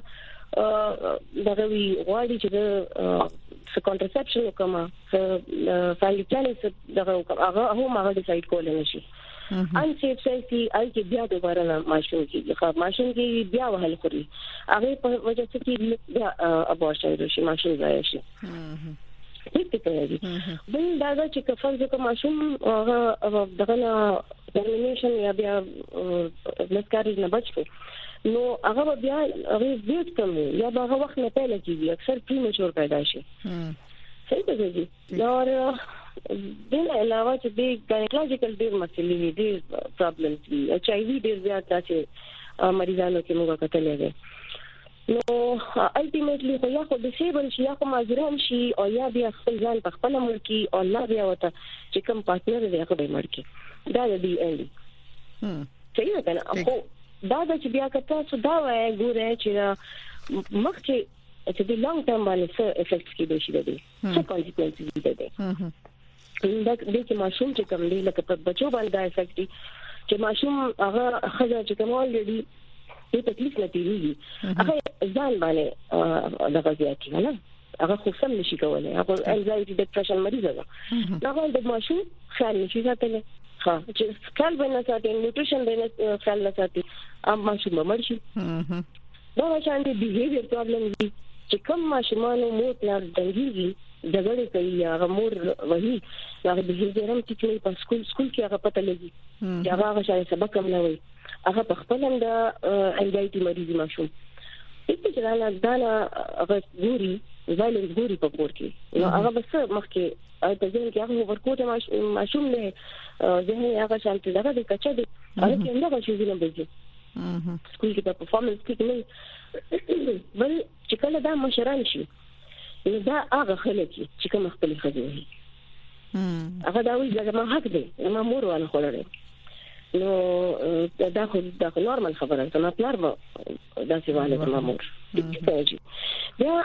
دغه وی غواړي چې د کانټرسپشن وکما فایل پلانینګ دغه هغه هم هغه ډیسایډ کول نه شي ان سیف سیفټي اي کې بیا دوباره ماشوم کې خو ماشوم کې بیا وهل خوري هغه په وجه چې بیا ابورشن شي ماشوم ځای شي هیڅ ته دی بل دا چې کفن ځکه ماشوم هغه دغه ټرمینیشن یا بیا مسکاري نه بچو نو هغه بیا هغه ویټ کم یا هغه وخت نه پیدا کیږي اکثر پریمیچور پیدا شي صحیح ده جی نو دل علاوه چې د ګاینیکولوژیکل ډیر مسلې دي پرابلمز دي ایچ آی وی ډیر زیات چې مریضانو کې موږ کتلې ده نو الټیمیټلی خو یا خو ډیسیبل شي یا خو ماجران شي او یا بیا خپل ځان په خپل ملکی او الله بیا وته چې کوم پارتنر دی هغه به مړکی دا دی اندي صحیح ده نه خو دا چې بیا کته څه دا وای ګوره چې مخکې چې د لانګ ټرم باندې څه افیکټس کې دي شي دي څه کانسیکوئنسز دي دي دا د چې ماشوم چې کوم دی لکه په بچو باندې دا افیکټ دي چې ماشوم هغه خزه چې کوم ولري په تکلیف نه پیږي هغه ځان باندې دغه زیاتی نه هغه خو سم نشي کولای هغه انزایټي ډیپریشن مریض ده هغه د ماشوم خیال نشي ساتلی ها چې خیال باندې ساتي نیوټریشن باندې خیال نه ساتي ام ماشوم مړ شي دا شان دي بیهیویر پرابلم دي چې کوم ماشومان مو پلان دنګيږي دغه کوي هغه مور وਹੀ هغه د هیڅ چې په سکول سکول کې هغه پته لګي چې هغه هغه شای سبق هم نه وي هغه په خپل هم د انزایټي مریض ماشوم چې دا نه هغه ګوري وایلنس ګوري په کور کې نو هغه بس مخکې ته ځین کې هغه ورکوټه ماشوم نه ذهن هغه شانتي دغه د کچا دي هغه کې هم هغه شي نه بيږي سکول کې په پرفارمنس کې نه بل چې کله دا مشران شي نو دا هغه خلک چې کوم خپل خزوي هغه دا وی چې ما حق دی ما مور وانه خورره نو دا خو دا نورمال خبره ده ما پلار به دا څه وانه ما مور بیا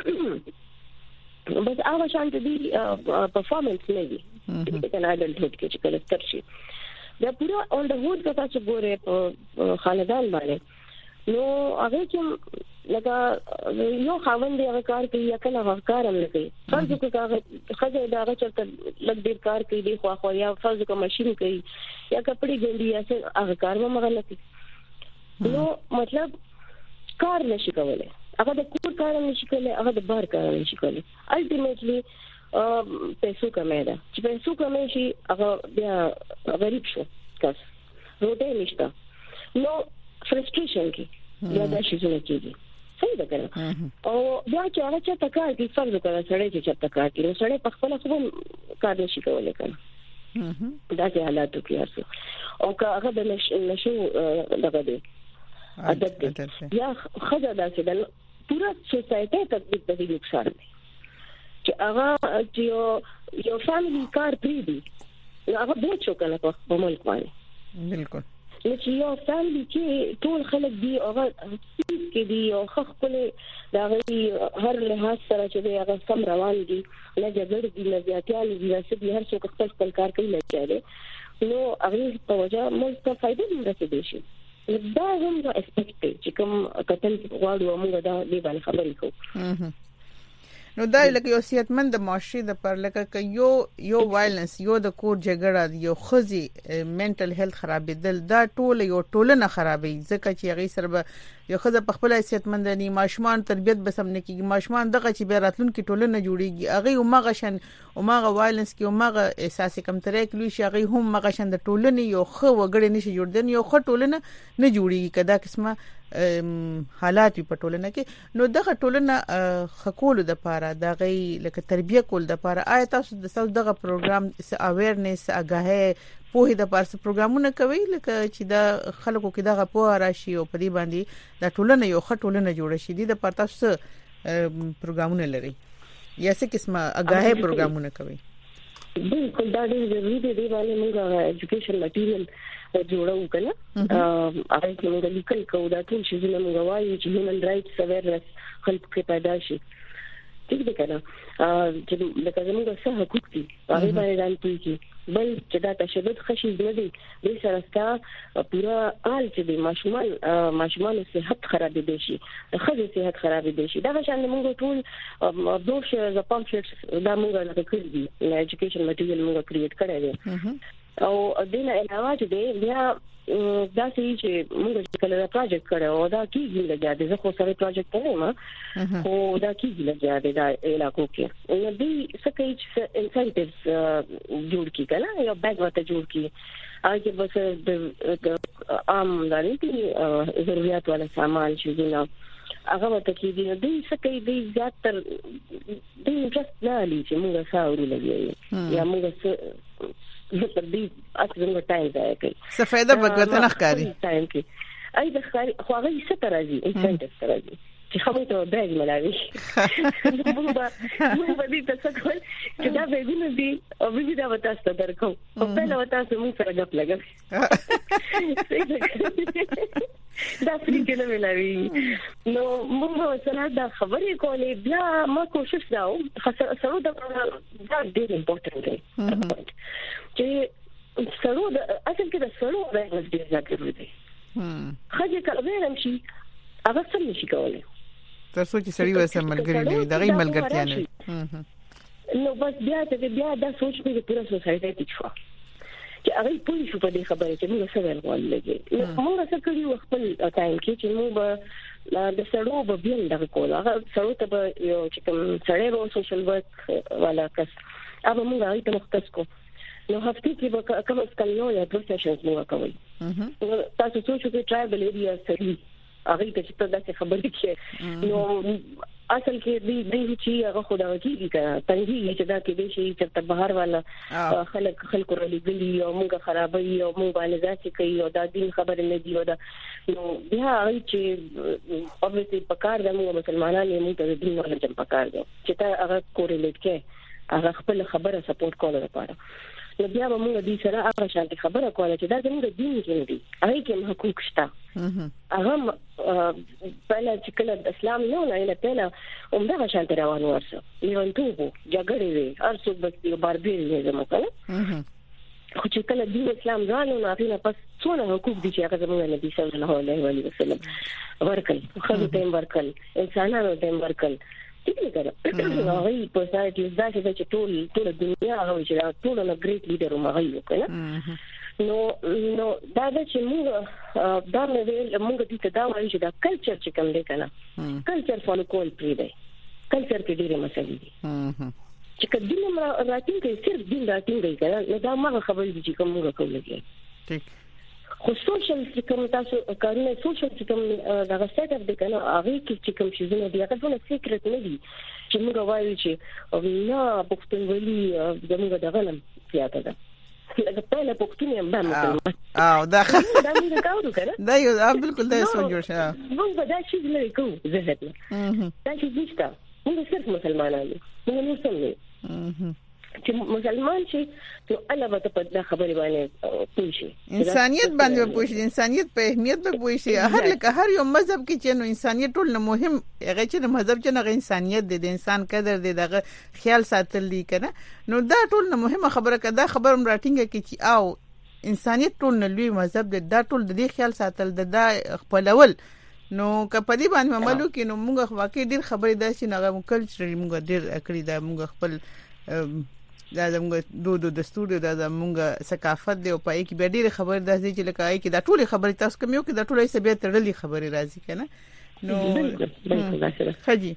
بس هغه شانت دي پرفارمنس نه دي دا نه د هډ کې چې کله ستر شي دا پورا اون د هوډ کته چې ګوره په خاندان باندې نو هغه چې لکه یو خاوند دی هغه کار کوي یا کله هغه کار هم نه کوي فرض وکړه هغه خځه دا هغه چرته لږ ډیر کار کوي دی خو خو یا فرض وکړه ماشين کوي یا کپڑے ګنډي یا څه هغه کار به مغه نه کوي نو مطلب کار نشي کولای هغه د کور کار نشي کولای هغه د بار کار نشي کولای الټیمیټلی پیسو کمه ده چې پیسو کمه شي هغه بیا غریب شو کس روټه نشته نو فرستریشن کې بیا دا شي زونه کېږي صحیح ده کنه او بیا چې هغه چې تکار کې فرض وکړه سړی چې تکار کې نو سړی په خپل خپل کار نشي کولای کنه دا چې حالاتو کې هڅه او که هغه د نشو دغه دی عادت دی یا خزه دا چې د پورا سوسایټي ته د دې نقصان دی چې هغه چې یو فاميلي کار پری دی هغه به چوکله په ملک باندې
بالکل
چې یو فاميلي کې ټول خلک دی او کې دی او خپل دا غي هر لحاظ سره چې هغه سم روان دي نه جګړه دي نه زیاتیال دي چې هر څوک خپل خپل کار کوي لچاره نو هغه په وجه موږ ته فائدې مرسته شي دا هم د اسپیکټ چې کوم کتل غواړو موږ دا دی باندې خبرې کوو
نو دا لکه یو صحتمند معاشري د پر لکه یو یو وایلنس یو د کور جګړه یو خزي منټل هیلث خرابېدل دا ټول یو ټولنه خرابوي ځکه چې هغه سره یو خزه په خپل صحتمند نه ماشومان تربيت به سم نه کیږي ماشومان دغه چې به راتلونکي ټولنه جوړيږي هغه ومغه شن ومغه وایلنس کې ومغه احساس کمترې کلی شي هغه هم مغه شن د ټولنه یو خو وګړي نشي جوړدن یو خو ټولنه نه جوړيږي کدا قسمه حالات په ټولنه کې نو دغه ټولنه خکول د پاره دغه لکه تربیه کول د پاره آیا تاسو د څو دغه پروګرام س اویرنس اگاهه په د پارس پروګرامونه کوي لکه چې د خلکو کې دغه په راشي او په دې باندې د ټولنه یو خټولنه جوړ شي د پاره تاسو پروګرامونه لري یا څه قسمه اگاهه پروګرامونه کوي
بالکل دا ډېر ضروري دی دی باندې موږ ایجوکیشن مټیریل جوړو کنه هغه کې موږ لیکل کوو دا ټول شي چې موږ وایو چې هیومن رائټس اویرنس خلک کې پیدا شي ٹھیک دی کنه چې لکه زموږ څه حقوق دي هغه باندې ځان پوهیږي بل چې دا تشدد خشي نه دي د سرستا پورا آل چې د ماشومان ماشومان صحت خراب دي شي خځې صحت خراب دي شي دا شان موږ ټول دوش ز پامفلټس دا موږ لکه کړی دي ایجوکیشن مټیریل موږ کریټ کړی دی او دینه علاوه چې بیا دا چې موږ کله دا پروجیکټ کړو دا کیږي لګیا دي زه خو سره پروجیکټ نه ما خو دا کیږي لګیا دي دا علاقو کې نو دې سکه چې انسنټیوز جوړ کی کنه یو بیگ ورته جوړ کی هغه بس د عام غالي ضرورت ولا سامان چې نه هغه ورته کیږي دې سکه دې زیاتر دې انټرست نه لري چې موږ ساوري لګي یا موږ زه پر دې اصلي ټایم ځای کوي
څه فائدہ وګورئ نه ښکاری
ټایم کې اې د ښکاری خو هغه څه ترازی انسنټیو ترازی چې خو ته بیگ ملاوي موږ به موږ به دې تاسو کول چې دا بیگونه دي او به دا وتا ست درکو او په لور تاسو موږ سره غپ لګا دا فری کې نه ملاوي نو موږ سره دا خبرې کولې بیا ما کوشش وکړم سره دا دا ډېر امپورټنت دی چې سره د اصل کې د سره ورغلې ډېر ضروري دی خځې کله هم شي هغه څه نشي کولای
تاسو چې سړی وسه ملګری دی دغه ملګرتیا نه
نو بس بیا ته بیا دا سوچ په پوره سوسایټي کې شو چې هغه پوه شو په دې خبره چې موږ څه ول لګي موږ څه کړی خپل ټایم کې چې موږ د سړو په بیل دغه کول هغه سړو ته یو چې کوم سړی وو سوشل ورک والا کس هغه موږ هغه ته مختص کو نو هفته کې به کوم څه نو یا پروفیشنز موږ کوي تاسو سوچو کې ټرایبل ایریا سړي هغه ته چې تاسو خبرې کې نو اصل کې دې دې چې هغه خدای کېږي کنه تنګي چې دا کې دې شي چې بهر والا خلک خلک ورلګلي او موږ خرابوي او موږ باندې ځکه کوي او دا دین خبره نه دی او دا نو بیا چې اوبسي پکار د موږ مسلمانانو موږ ته دین ولا جن پکار دی چې تا هغه کوریلیټ کې هغه خپل خبره سپورټ کول لپاره نو بیا موږ دې سره هغه شانتي خبره کوله چې دا زموږ دین کې دی هغه کې حقوق شته هغه په لاره چې کله اسلام نه نه پهلا عمره شانتي روان ورسه یو ټوبو جګړې وي ارڅو بس باربیر نه زموږ کنه خو چې کله دین اسلام ځانو نه اخینا پس څونه حقوق دي چې هغه زموږ نبی صلی الله علیه وسلم ورکل خو ته ورکل انسانانو ته ورکل ټیک نه کړه هغه په سایت یو ځای چې ټول ټول دنیا هغه چې ټول نو ګریټ لیډر ومغه یو کنه نو نو دا چې موږ دا موږ موږ دې ته دا وایو چې دا کلچر چې کوم دی کنه کلچر فالو کول پری دی کلچر کې ډېرې مسلې دي چې کله راټینګ کې صرف دین راټینګ دی کنه نو دا ما خبرې دي چې کوم موږ کولای ټیک خو سوشل چې کوم تاسو کارونه سوشل چې کوم دا سیټ اپ د کنه هغه کې چې کوم شي زونه دی هغه ټول سیکریټ نه دي چې موږ وایو چې نه پښتونولي زموږ د غلم زیاته ده لکه په لاره پښتوني هم باندې
او دا
دا موږ کاوه کنه
دا یو بالکل دا څه جوړ شو
موږ دا شي نه کوو زه هته دا شي نشته موږ صرف مسلمانان یو موږ نو سم نه چې مسلمان شي نو الله به په دې خبرې باندې پوه شي
انسانيت باندې پوه شي انسانيت په اهمیت به پوه شي هر لکه هر یو مذهب کې چې نو انسانيت ټول نه مهم هغه چې مذهب چې نه انسانيت د انسان قدر دی دغه خیال ساتل دي کنه نو دا ټول نه مهمه خبره کده خبر مراټینګه کې چې او انسانيت ټول نه لوی مذهب دی دا ټول د دې خیال ساتل د خپلول نو کپدی باندې عملو کې نو موږ واقعي ډیر خبرې ده چې نغه کلچرل موږ ډیر اکړی دا موږ خپل دا زموږ دود او دستور دا زموږ ثقافت دی او پای کې به ډیره خبر ده چې لکه آی کې دا ټول خبرې تاسو کوم یو کې دا ټول یې سبب تړلې خبرې راځي کنه نو خجی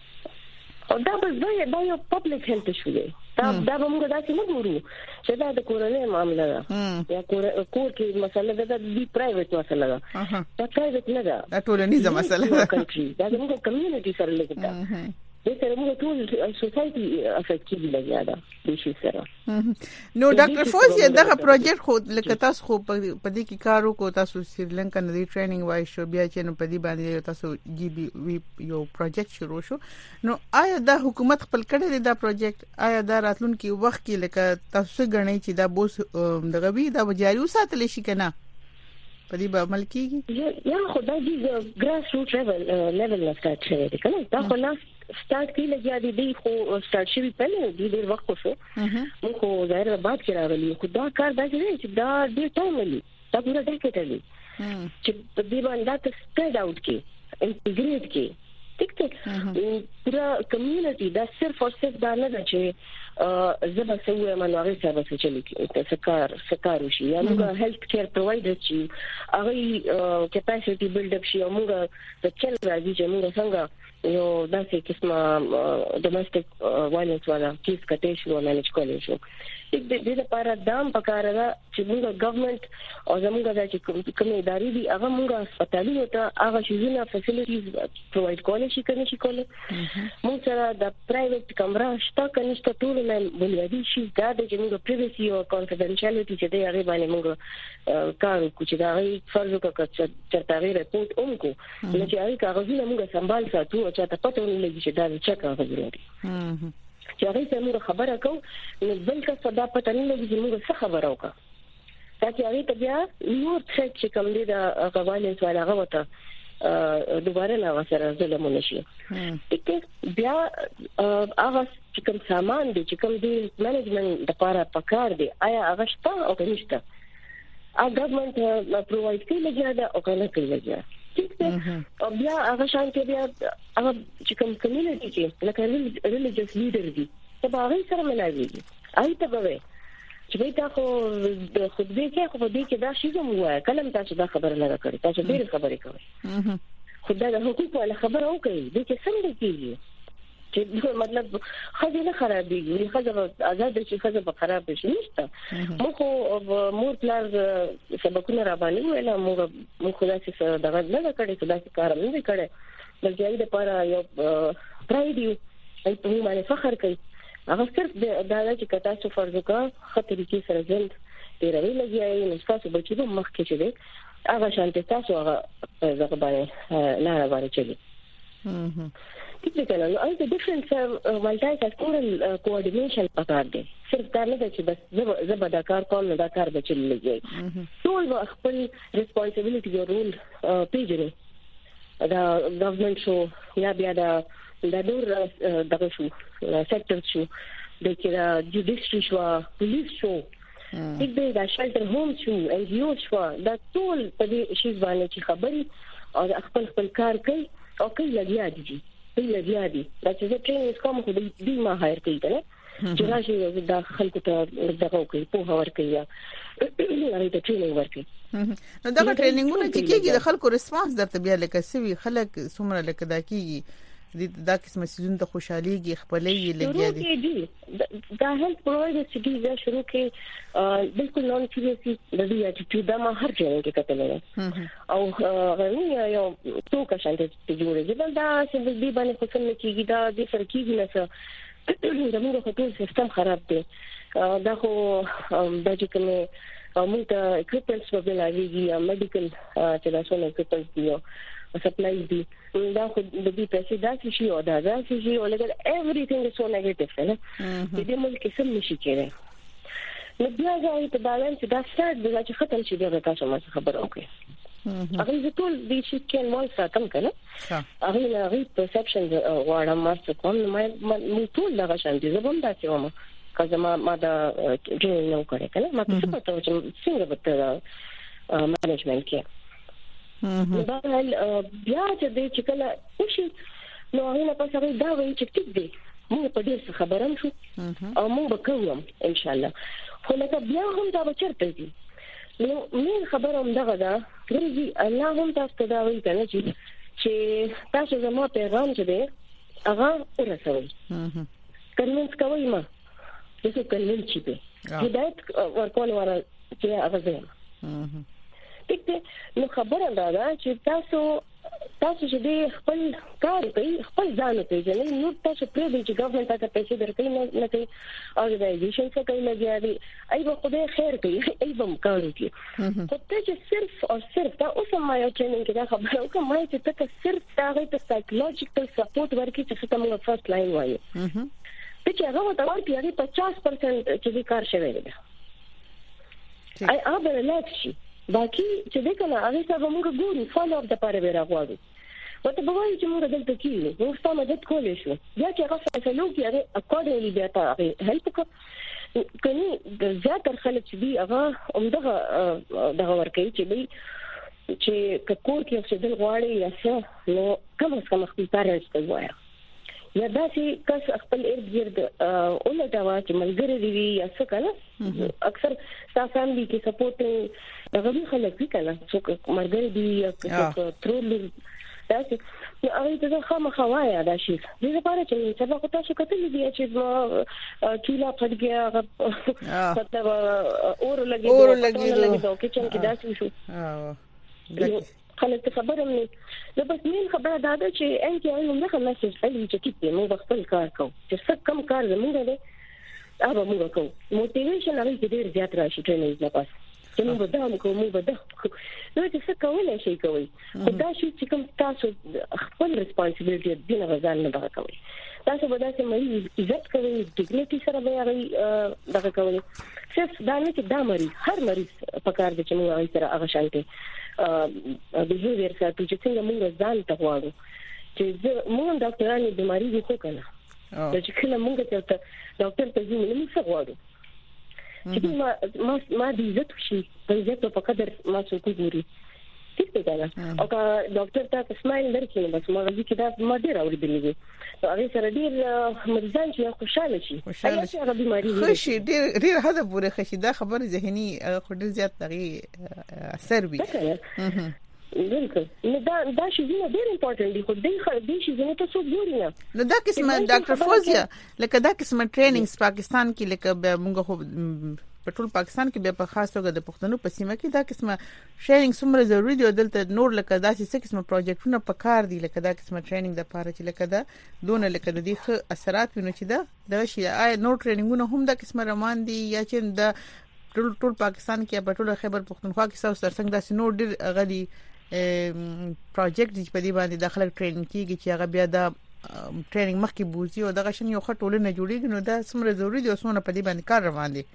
او دا به زه دا یو پبلک هیلث شو دی دا دا موږ دا څه نه ګورو چې دا د کورنۍ معاملې ده یا کور کور کې مسله ده د پرایویټ مسله ده دا پرایویټ نه ده
دا ټولنیزه مسله ده
دا موږ کمیونټي سره لګیدا د سره موږ ټول سوسايټي افیکټیو لګیدا د شي سره
نو ډاکټر فوزي دغه پروجیکټ خو لکه تاسو خو په دې کې کار وکړو تاسو سریلانکا نه ټریننګ وای شو بیا چې نو په دې باندې تاسو جی بي وی یو پروجیکټ شروع شو نو آیا دا حکومت خپل کړی دی دا پروجیکټ آیا دا راتلونکي وخت کې لکه تاسو غنئ چې دا بوس دغه وی دا جاری وساتل شي کنه په دې به عمل کیږي
یا خدای دې ګراس روټ لیول لیول لا سٹارټ شوی دی کنه دا خو لا سٹارټ کی لګیا دي دی خو سٹارټ شوی په دې ډیر وخت شو موږ خو ظاهر بعد کې راغلی خو دا کار دا چې دا ډیر ټایم لري دا پورا ډیکټ لري چې په دې باندې دا سپریډ اوټ کې انټیګریټ کې ټیک ټیک پورا کمیونټي دا صرف او صرف دا نه ده چې زبر سوي منوغي سره څه چلی کې سکار سکار شي یا موږ هیلث کیر پرووایډر چې هغه کیپاسټي بیلډ اپ شي او موږ د چل راځي چې موږ څنګه یو داسې قسمه ډومېسټک وایلنس والا کیس کټې شو مانیج کولای شو د دې لپاره دام پکاره ده چې موږ ګورنمنت او زموږ د چې کومې ادارې دي هغه موږ هسپتالونو ته هغه شیزونه فیسیلیټیز پرووایډ کولای شي کني شي کولای موږ سره د پرایویټ کمره شته کني شته ټول نه بنیادی شي دا د موږ پرایویسي او کانفیډنشیالټي چې د هغه باندې موږ کار وکړو چې دا غي فرض وکړو چې ترې رپورټ اومکو چې هغه کاغذونه موږ سمبال ساتو او چې تاسو ته ولګي چې دا چک راغلی دی چې هغه څه موږ خبره کوو نو بلکې صدا پته نه لګي چې موږ څه خبره وکړو دا چې هغه ته بیا نور څه چې کوم دي دا غوالي سوال هغه وته دوباره لا وسره ظلم نشي ټیک بیا هغه چې کوم سامان دي چې کوم دي مینجمنت د لپاره پکار دي آیا هغه شته او نشته ا ګورنمنت پرووایډ کوي لګیا او کنه کوي لګیا او بیا هغه شان کې بیا هغه چې کوم کمیونټي کې لکه ریلیجیس لیډر دي ته هغه سره ملایوي آی ته به چې وای تاسو د خطبه کې خو دې کې دا شی کوم وای کلم تاسو دا خبره نه کړې تاسو ډېر خبرې کوي خدای د حقوق ولا خبره وکړي دې کې څنګه کیږي چې مطلب خزینه خرابېږي خزه آزاد شي خزه په خراب شي نشته موږ مور پلار سبقونه را باندې ویل موږ موږ خدای څخه دغه نه کړی خدای کار نه کړی بلکې اې د لپاره یو پرایډ یو اې په باندې فخر کوي هغه صرف دا چې کتا څو فرض وکړه خطرې کې سره ځند ډیروي لګیایي نو تاسو بچی به مخ کې شه دي هغه شانته تاسو هغه زغ باندې لاره باندې چلی ټیک دی نو اې د ډیفرنس مالټي سکټورل کوارډینیشن پکار دی صرف دا نه چې بس زه به دا کار کوم نو دا کار به چلی لګي ټول خپل ریسپانسیبিলিټي او رول پیژني دا ګورنمنت شو یا بیا دا د ډور دغه شو سېکټر شو د کله جوډیشري شو پولیس شو ټیک دی دا شلټر هوم شو ان جی او شو دا ټول په دې شی باندې چې خبري او خپل خپل کار کوي او کوي لګیا دي په لګیا دي دا چې ټریننګ کوم خو دې ما هایر کوي کنه چې راشي دا خلکو ته دغه کوي په هاور کوي یا لري د ټریننګ ورکي
نو دا ټریننګونه چې کیږي د خلکو ریسپانس درته بیا لکه سوي خلک څومره لکه دا کیږي دا قسمه سيزون ته خوشحاليږي خپلې لګیا دي
دا هیلث پرووایډر چې دا شروع کې بالکل نون سیریسي د دې اټیټیوډ ما هر ځای کې کتل او غوښنه یو څوک شانته چې جوړېږي بل دا چې د دې باندې څه نه کیږي دا د فرقي نه څه د موږ خپل سیستم خراب دی دا خو د چې کومه موږ ته اکوپمنټس په بل راځي یا میډیکل چې دا څونه اکوپمنټس دي سپلایز دي دا خو د دې پیسې داسې شي او دا داسې شي او لکه everything is so negative نه دې ملک کې سم نشي کېږي نو بیا ځای ته بالانس دا ستارت د چې ختم شي بیا تاسو ما خبر اوکې هغه د ټول دې چې کې مول ساتم کنه هغه نه غي پرسپشن واړه مارڅ کوم مې ټول دغه شان دي زبم داسې ومه کله ما ما دا ډېر نو کړې کنه ما څه پته و چې څنګه به تر مانجمنت کې نو دا بیا چې دې چې کله وشي نو هغه په سره دا وایي چې ټیک دی موږ په دې څه خبرم شو او موږ به کوم ان شاء الله خو لکه بیا هم دا به چرته دي نو مې خبره هم دغه دا ګرځي الله هم تاسو ته دا وایي کنه چې چې تاسو زموږ پیغام چې دی هغه ورسوي کنوینس کوي ما دغه کنوینس چې دی هدایت ورکول ورا چې هغه زما ټیک دی نو خبره دا ده چې تاسو تاسو چې دی خپل کار کوي خپل ځان ته ځنه نو تاسو پرې دی چې ګورنمنت ته پیسې درکې نه نه کوي اورګنایزیشن څه کوي لګیا دي ای به خدای خیر کوي ای به مکار کوي خو ته چې صرف او صرف دا اوس ما یو ټریننګ کې دا خبره وکړم ما چې ته صرف دا غي ته سایکولوژیکل سپورټ ورکړي چې څه موږ فرست لاین وایو ته چې هغه ته ورته هغه پچاس پرسنټ چې کار شوی دی ای هغه ریلیکس شي باقي چې دا کنه هغه څه موږ ګورو فالو اپ د پاره ورا غواړو وته به وایي چې موږ دلته کیږو موږ ستاسو مدد کولای شو بیا چې هغه فیصلو کې هغه اکورډینګلی بیا ته هیلپ وکړي کني د زیاتره خلک چې دی هغه همدغه دغه ورکوي چې دی چې کور کې څه دل غواړي یا څه نو کوم څه کوم خپل پارنټس ته وایي یا دا چې کس خپل ارد ګرد اولټا وا چې ملګری دی یا څه کنه اکثر تاسو هم دي کې سپورټ دغه خلک دي کنه څوک ملګری دی یا څوک ترول تاسو نو هغه ته خامخا وایا دا شي دې لپاره چې سبا کو تاسو کتلې دي چې چولا پټ گیا مطلب اور لګي اور لګي نو کچن کې داسې شو خلک خبره مې نو بس مين خبره دا ده چې ان کې یو نه میسج علي چې کیږي موږ خپل کار کوو چې څه کم کار زموږ دی هغه موږ کوو موټیویشن هغه ډېر زیات راشي ټریننګ نه پاس چې موږ به دا کوو موږ به دا نو چې څه کولای شي کوي خو دا شي چې کوم تاسو خپل ریسپانسیبিলিټي د نه ځان نه دا کوي تاسو به دا چې مریض عزت کوي ډیګنیټي سره به هغه دا کوي صرف دا نه چې دا مریض هر مریض په کار دي چې موږ هغه سره هغه شانتي بیهیویر ساتو چې څنګه موږ ځان ته غواړو چې موږ ډاکټرانو بیماری خو کنه چې کله موږ ته ډاکټر ته ځو موږ څه غواړو چې ما ما ما دې عزت شي په عزت په قدر ما څه کوي ټیک دی دا او کا ډاکټر ته سمایل درکې بس ما غوښتي چې دا ما ډیر اورېدلې نو هغه سره ډیر مریضان چې خوشاله شي خوشاله شي هغه بیماری
خوشي ډیر ډیر هدا پورې خوشي دا خبر ذهني خو ډیر زیات تغي اثر وي
بالکل نو دا دا شی ډیر امپورټنت دی خو دې خو دې شی زموږ ته څو ګوري
نو دا قسمه ډاکټر فوزیا لکه دا قسمه ټریننګز پاکستان کې لکه موږ خو په ټول پاکستان کې بیا په خاص توګه د پښتنو په سیمه کې دا قسمه ټریننګ څومره ضروری دی او دلته نور لکه داسې څه قسمه پروجیکټونه په کار دي لکه دا قسمه ټریننګ د پاره چې لکه دا دونه لکه د دې اثرات ویني چې دا د شي آی نور ټریننګونه هم دا قسمه روان دي یا چې د ټول ټول پاکستان کې په ټول خیبر پختونخوا کې ساوث ترڅنګ داسې نور ډیر غلي پروجیکټ چې په دې باندې داخله ټریننګ کیږي چې هغه بیا دا ټریننګ مخکې بوزي او دغه شنه یو خټولنه جوړیږي نو دا څومره ضروری دی او څومره په دې باندې کار روان دي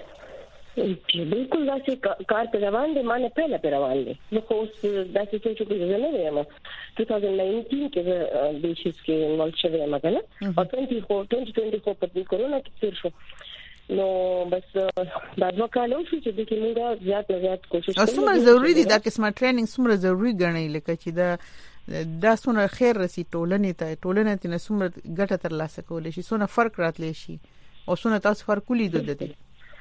بالکل دا چې کار په روان دي مانه په لاره روان دي نو خو دا چې څه چې نه ویم two thousand nineteen کې د شیس کې مال شوی مګنه او twenty twenty-four په کورونا کې تیر شو نو بس دا نو کالو چې د کومه زیات زیات کوشش
کوي څومره ضروری دي دا قسمه ټریننګ څومره ضروری ګڼي لکه چې دا دا څونه خیر رسي ټولنې ته ټولنې ته څومره ګټه ترلاسه کولای شي څونه فرق راتلی شي او څونه تاسو فرق ولیدو د دې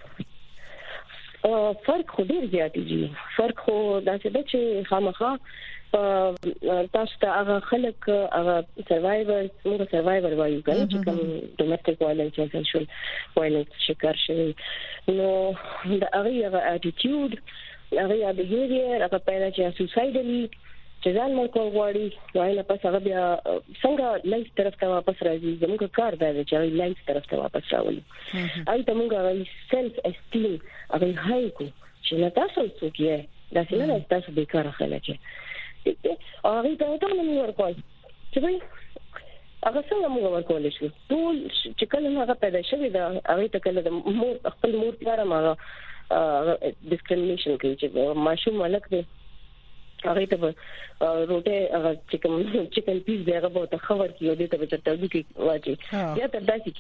فرق خو ډیر زیات دی فرق خو دا څه چې خامخا تاسو ته هغه خلک هغه سروایور موږ سروایور وایو کنه چې کوم ډومېسټک وایلنس یا سیکشوال وایلنس شکار شوی نو دا هغه اټیټیوډ هغه بیهیویر هغه پیدا چې سوسایډلی چې ځان مل کول غواړي نو نه پس هغه بیا څنګه لایف طرف ته واپس راځي زموږ کار دی چې لایف طرف ته واپس راولي اې ته موږ سیلف اسټیم هغه هاي کو چې نه تاسو څوک یې دا څنګه تاسو به کار خلک هغه ته ټول ورکول چې وای هغه څنګه موږ ورکول شو ټول چې کله هغه پیدا شوی دا هغه ته کله د مور خپل مور پیاره ما ډیسکریمینیشن کوي چې ماشوم ملک دی هغه ته روټه هغه چکن چکن پیس دی هغه به ته خبر کیو دې ته چټه دي کې واچي یا ته داسې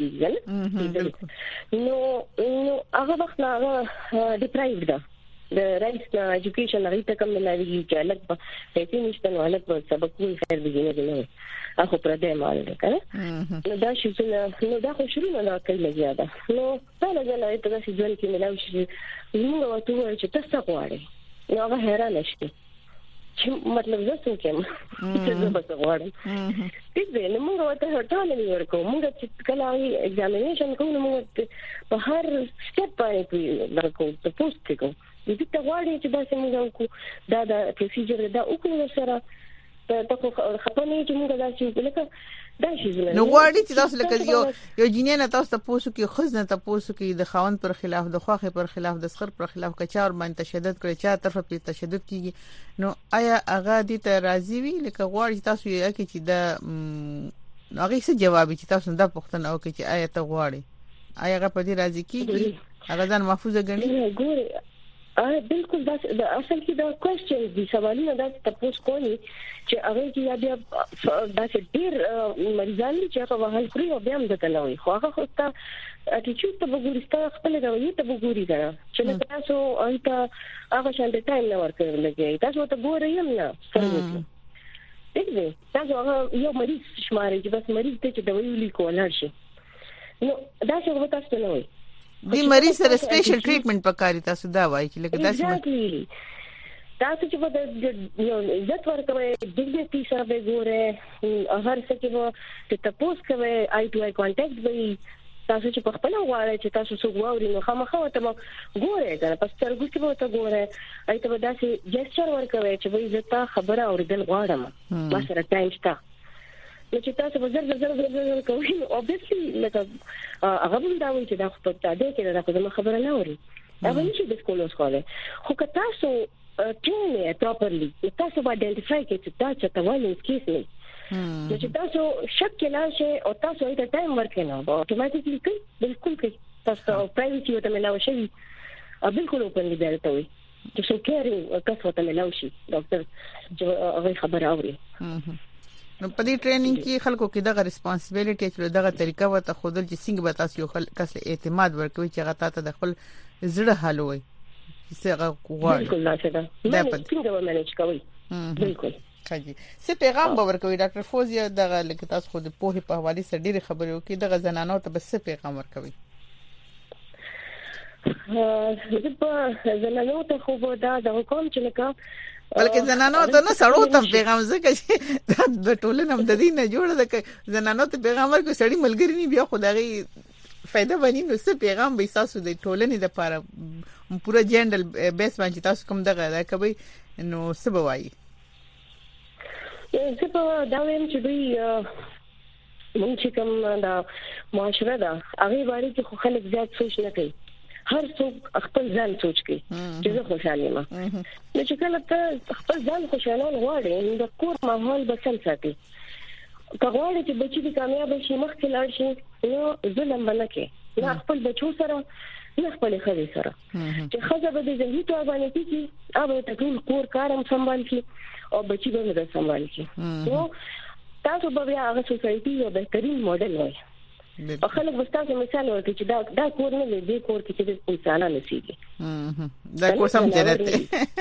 کیږي نو نو هغه وخت هغه ډیپرایوډ ده د رایټس نه ایجوکیشن هغه ته کوم ملایي چې الګ په هیڅ نشته نو الګ په سبق کوي خیر دی نه هغه پر دې مال ده کنه نو دا شي چې نو دا خو شروع نه کوي زیاده نو دا لږه ته چې ځل کې ملاوي شي موږ وته چې تاسو غواړئ نو هغه حیران شي چې مطلب زه څه کوم چې زه به غواړم دې نو موږ وته ټول نه ورکو موږ چې کله ایگزامینیشن کوو موږ په هر سټپ باندې ورکو په پوسټ کې دې ته غواړي چې دا څنګه وکړو دا د پروسیجر دا وکړو سره ته خو خپلې چې موږ دا چې لکه دا شي
نو غواړي چې تاسو لکه یو یو جنې نه تاسو تاسو کې خزنه تاسو کې د خاوند پر خلاف د خواخې پر خلاف د سخر پر خلاف کچا ور باندې تشدد کړي چا طرف په تشدد کیږي نو آیا هغه دې ته راضي وي لکه غواړي تاسو یې کې چې دا هغه څه جواب چې تاسو دا پوښتنه وکړي چې آیا ته غواړي آیا هغه په دې راضي کیږي هغه ځان محفوظه ګڼي
ګوري ا بالکل دا اصل کې دا کوېسچن دي سوالونه دا تاسو کولی چې هغه کې یا بیا دا چې ډیر مریضان چې هغه وهل کړی او بیا هم د تلوي خو هغه خو تا اټیټیوډ ته وګورئ خپل رویه ته وګورئ دا چې تاسو انت هغه شان د ټایم نه ورکړل لګي تاسو ته ګورئ هم نه سره دې تاسو هغه یو مریض شماري چې بس مریض ته چې دوی لیکول شي نو دا څه وته تاسو نه وي
دی مریض سره سپیشل ټریټمنټ پکاري تاسو دا وایي چې لکه داسې
تاسو چې په یو عزت ورکوي ډیګنیټي سره به ګوره هر څه کې وو ته تاسو کوي آی ټو آی کانټیکټ وي تاسو چې په خپل غواړئ چې تاسو څو غواړئ نو خامخا ته ګوره دا پس ترګو کې وو ته ګوره آی ته داسې جسچر ورکوي چې وایي زه خبره اوریدل غواړم ما سره ټایم شته نو چې تاسو په زر زر زر زر کوئ اوبویسلی لکه هغه هم دا وایي چې دا خو په تاده کې دا خو خبره نه اوري دا به نشي ډیسکلوز کولی خو که تاسو ټرین یې پراپرلی تاسو به آیډنټیفای کړئ چې دا چې وایلنس کیس نه نو چې تاسو شک کې لاړ شئ او تاسو یې ټایم ورکړئ نو اتوماتیکلی کوي بالکل کوي تاسو پرایویسي ورته ملاوي شي بالکل اوپنلی دی ته وي چې څو کېرینګ کس ورته ملاوي شي ډاکټر چې هغه خبره اوري
نو په دې ټریننګ کې خلکو کې دغه ریسپانسیبিলিټي چې دغه طریقه وته خودل چې څنګه به تاسو یو کس اعتماد ورکوي چې هغه تاسو د خپل زړه حل وي چې هغه غواړي
بالکل لاشه ده دا څنګه ومنیج کوي بالکل
کاږي څه پیغام به ورکوي ډاکټر فوزیا دغه لکه تاسو خو د پوهې په حواله سره ډېری خبرې وکړي دغه زنانو ته به څه پیغام ورکوي
زه په زنانو ته خو دا د حکومت چې لکه
بلکې زنانو ته نه سړو ته پیغام زکه چې د ټولنې د دې نه جوړه ده زنانو ته پیغام ورکوي سړی ملګری نه بیا خدای فائدہ باندې نو څه پیغام به تاسو د ټولنې لپاره پورا جنرال بیس باندې تاسو کوم دغه دا کوي نو څه به وایي
زه په دا وایم چې دوی مونږ چې کوم دا معاشره ده هغه باندې چې خلک زیات سوچ نه کوي هر څوک خپل ځان سوچ کوي چې زه خوشاله یم نو چې کله ته خپل ځان خوشاله غواړې نو د کور ماحول به سم ساتي که غواړې چې بچی دې کامیاب شي مخکې لاړ شي نو ظلم نه کوي نه خپل بچو سره نه خپل خځې سره چې خځه به د ذهني توګه باندې کیږي هغه ته ټول کور کارم سمبال شي او بچی به نه سمبال شي نو تاسو به بیا هغه سوسایټي یو بهترین موډل وای په خلک وستاسو مثال ورکړي چې دا دا کور نه دی د کور کې چې انسانانه نسيږي
دا کور سم جنت دی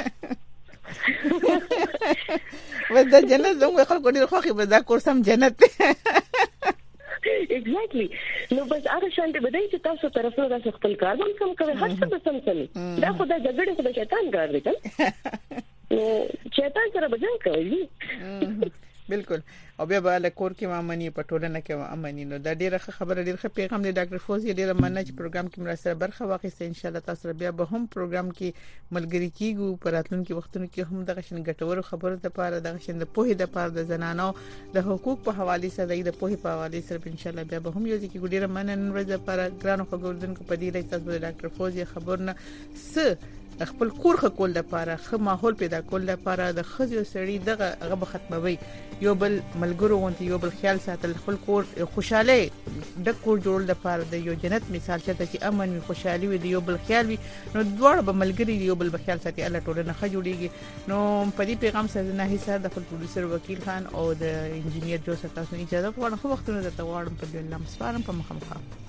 و دا جنت زموږ خلکو ډیر خوښي به دا کور سم جنت دی
ایگزیکټلی نو بس هغه شانته بدای چې تاسو طرفونو تاسو خپل کار هم سم کوي هر څه به سم سمي دا خو دا جګړه خو د شیطان کار دی نو شیطان سره به ځان کوي
بالکل او بیا به له کور کې مامنی په ټولنه کې امنی نو دا ډیره خبره ډیره ښه پیغام دی ډاکټر فوزي ډیره مننه چې پروګرام کې مرسته برخه واخیسته ان شاء الله تاسو بیا به هم پروګرام کې ملګری کیږو په راتلونکي وختونو کې هم دغه شن ګټورو خبرو لپاره دغه شن د پوهې لپاره د زنانو د حقوق په حواله سره د پوهې په حواله سره ان شاء الله بیا به هم یو ځکه ډیره مننه ورځ لپاره ګرانو خبردونکو په دې لای تاسو د ډاکټر فوزي خبرونه س خپل کور خکول د لپاره خه ماحول پیدا کول د لپاره د خزي سړی دغه هغه ختموي یو بل ملګرو غونډي یو بل خیال ساتل خپل کور خوشاله د کور جوړول د لپاره د یو جنت مثال چې امن وي خوشحالي وي یو بل خیال وي نو دواړه به ملګری یو بل خیال ساتي الله ټولنه ښه جوړیږي نو په دې پیغام سره نه هیڅ د خپل پروډوسر وکیل خان او د انجینیر جو ستاسو اجازه غواړم خو وختونه د تواړم په دې لمسوارم په مخه مخه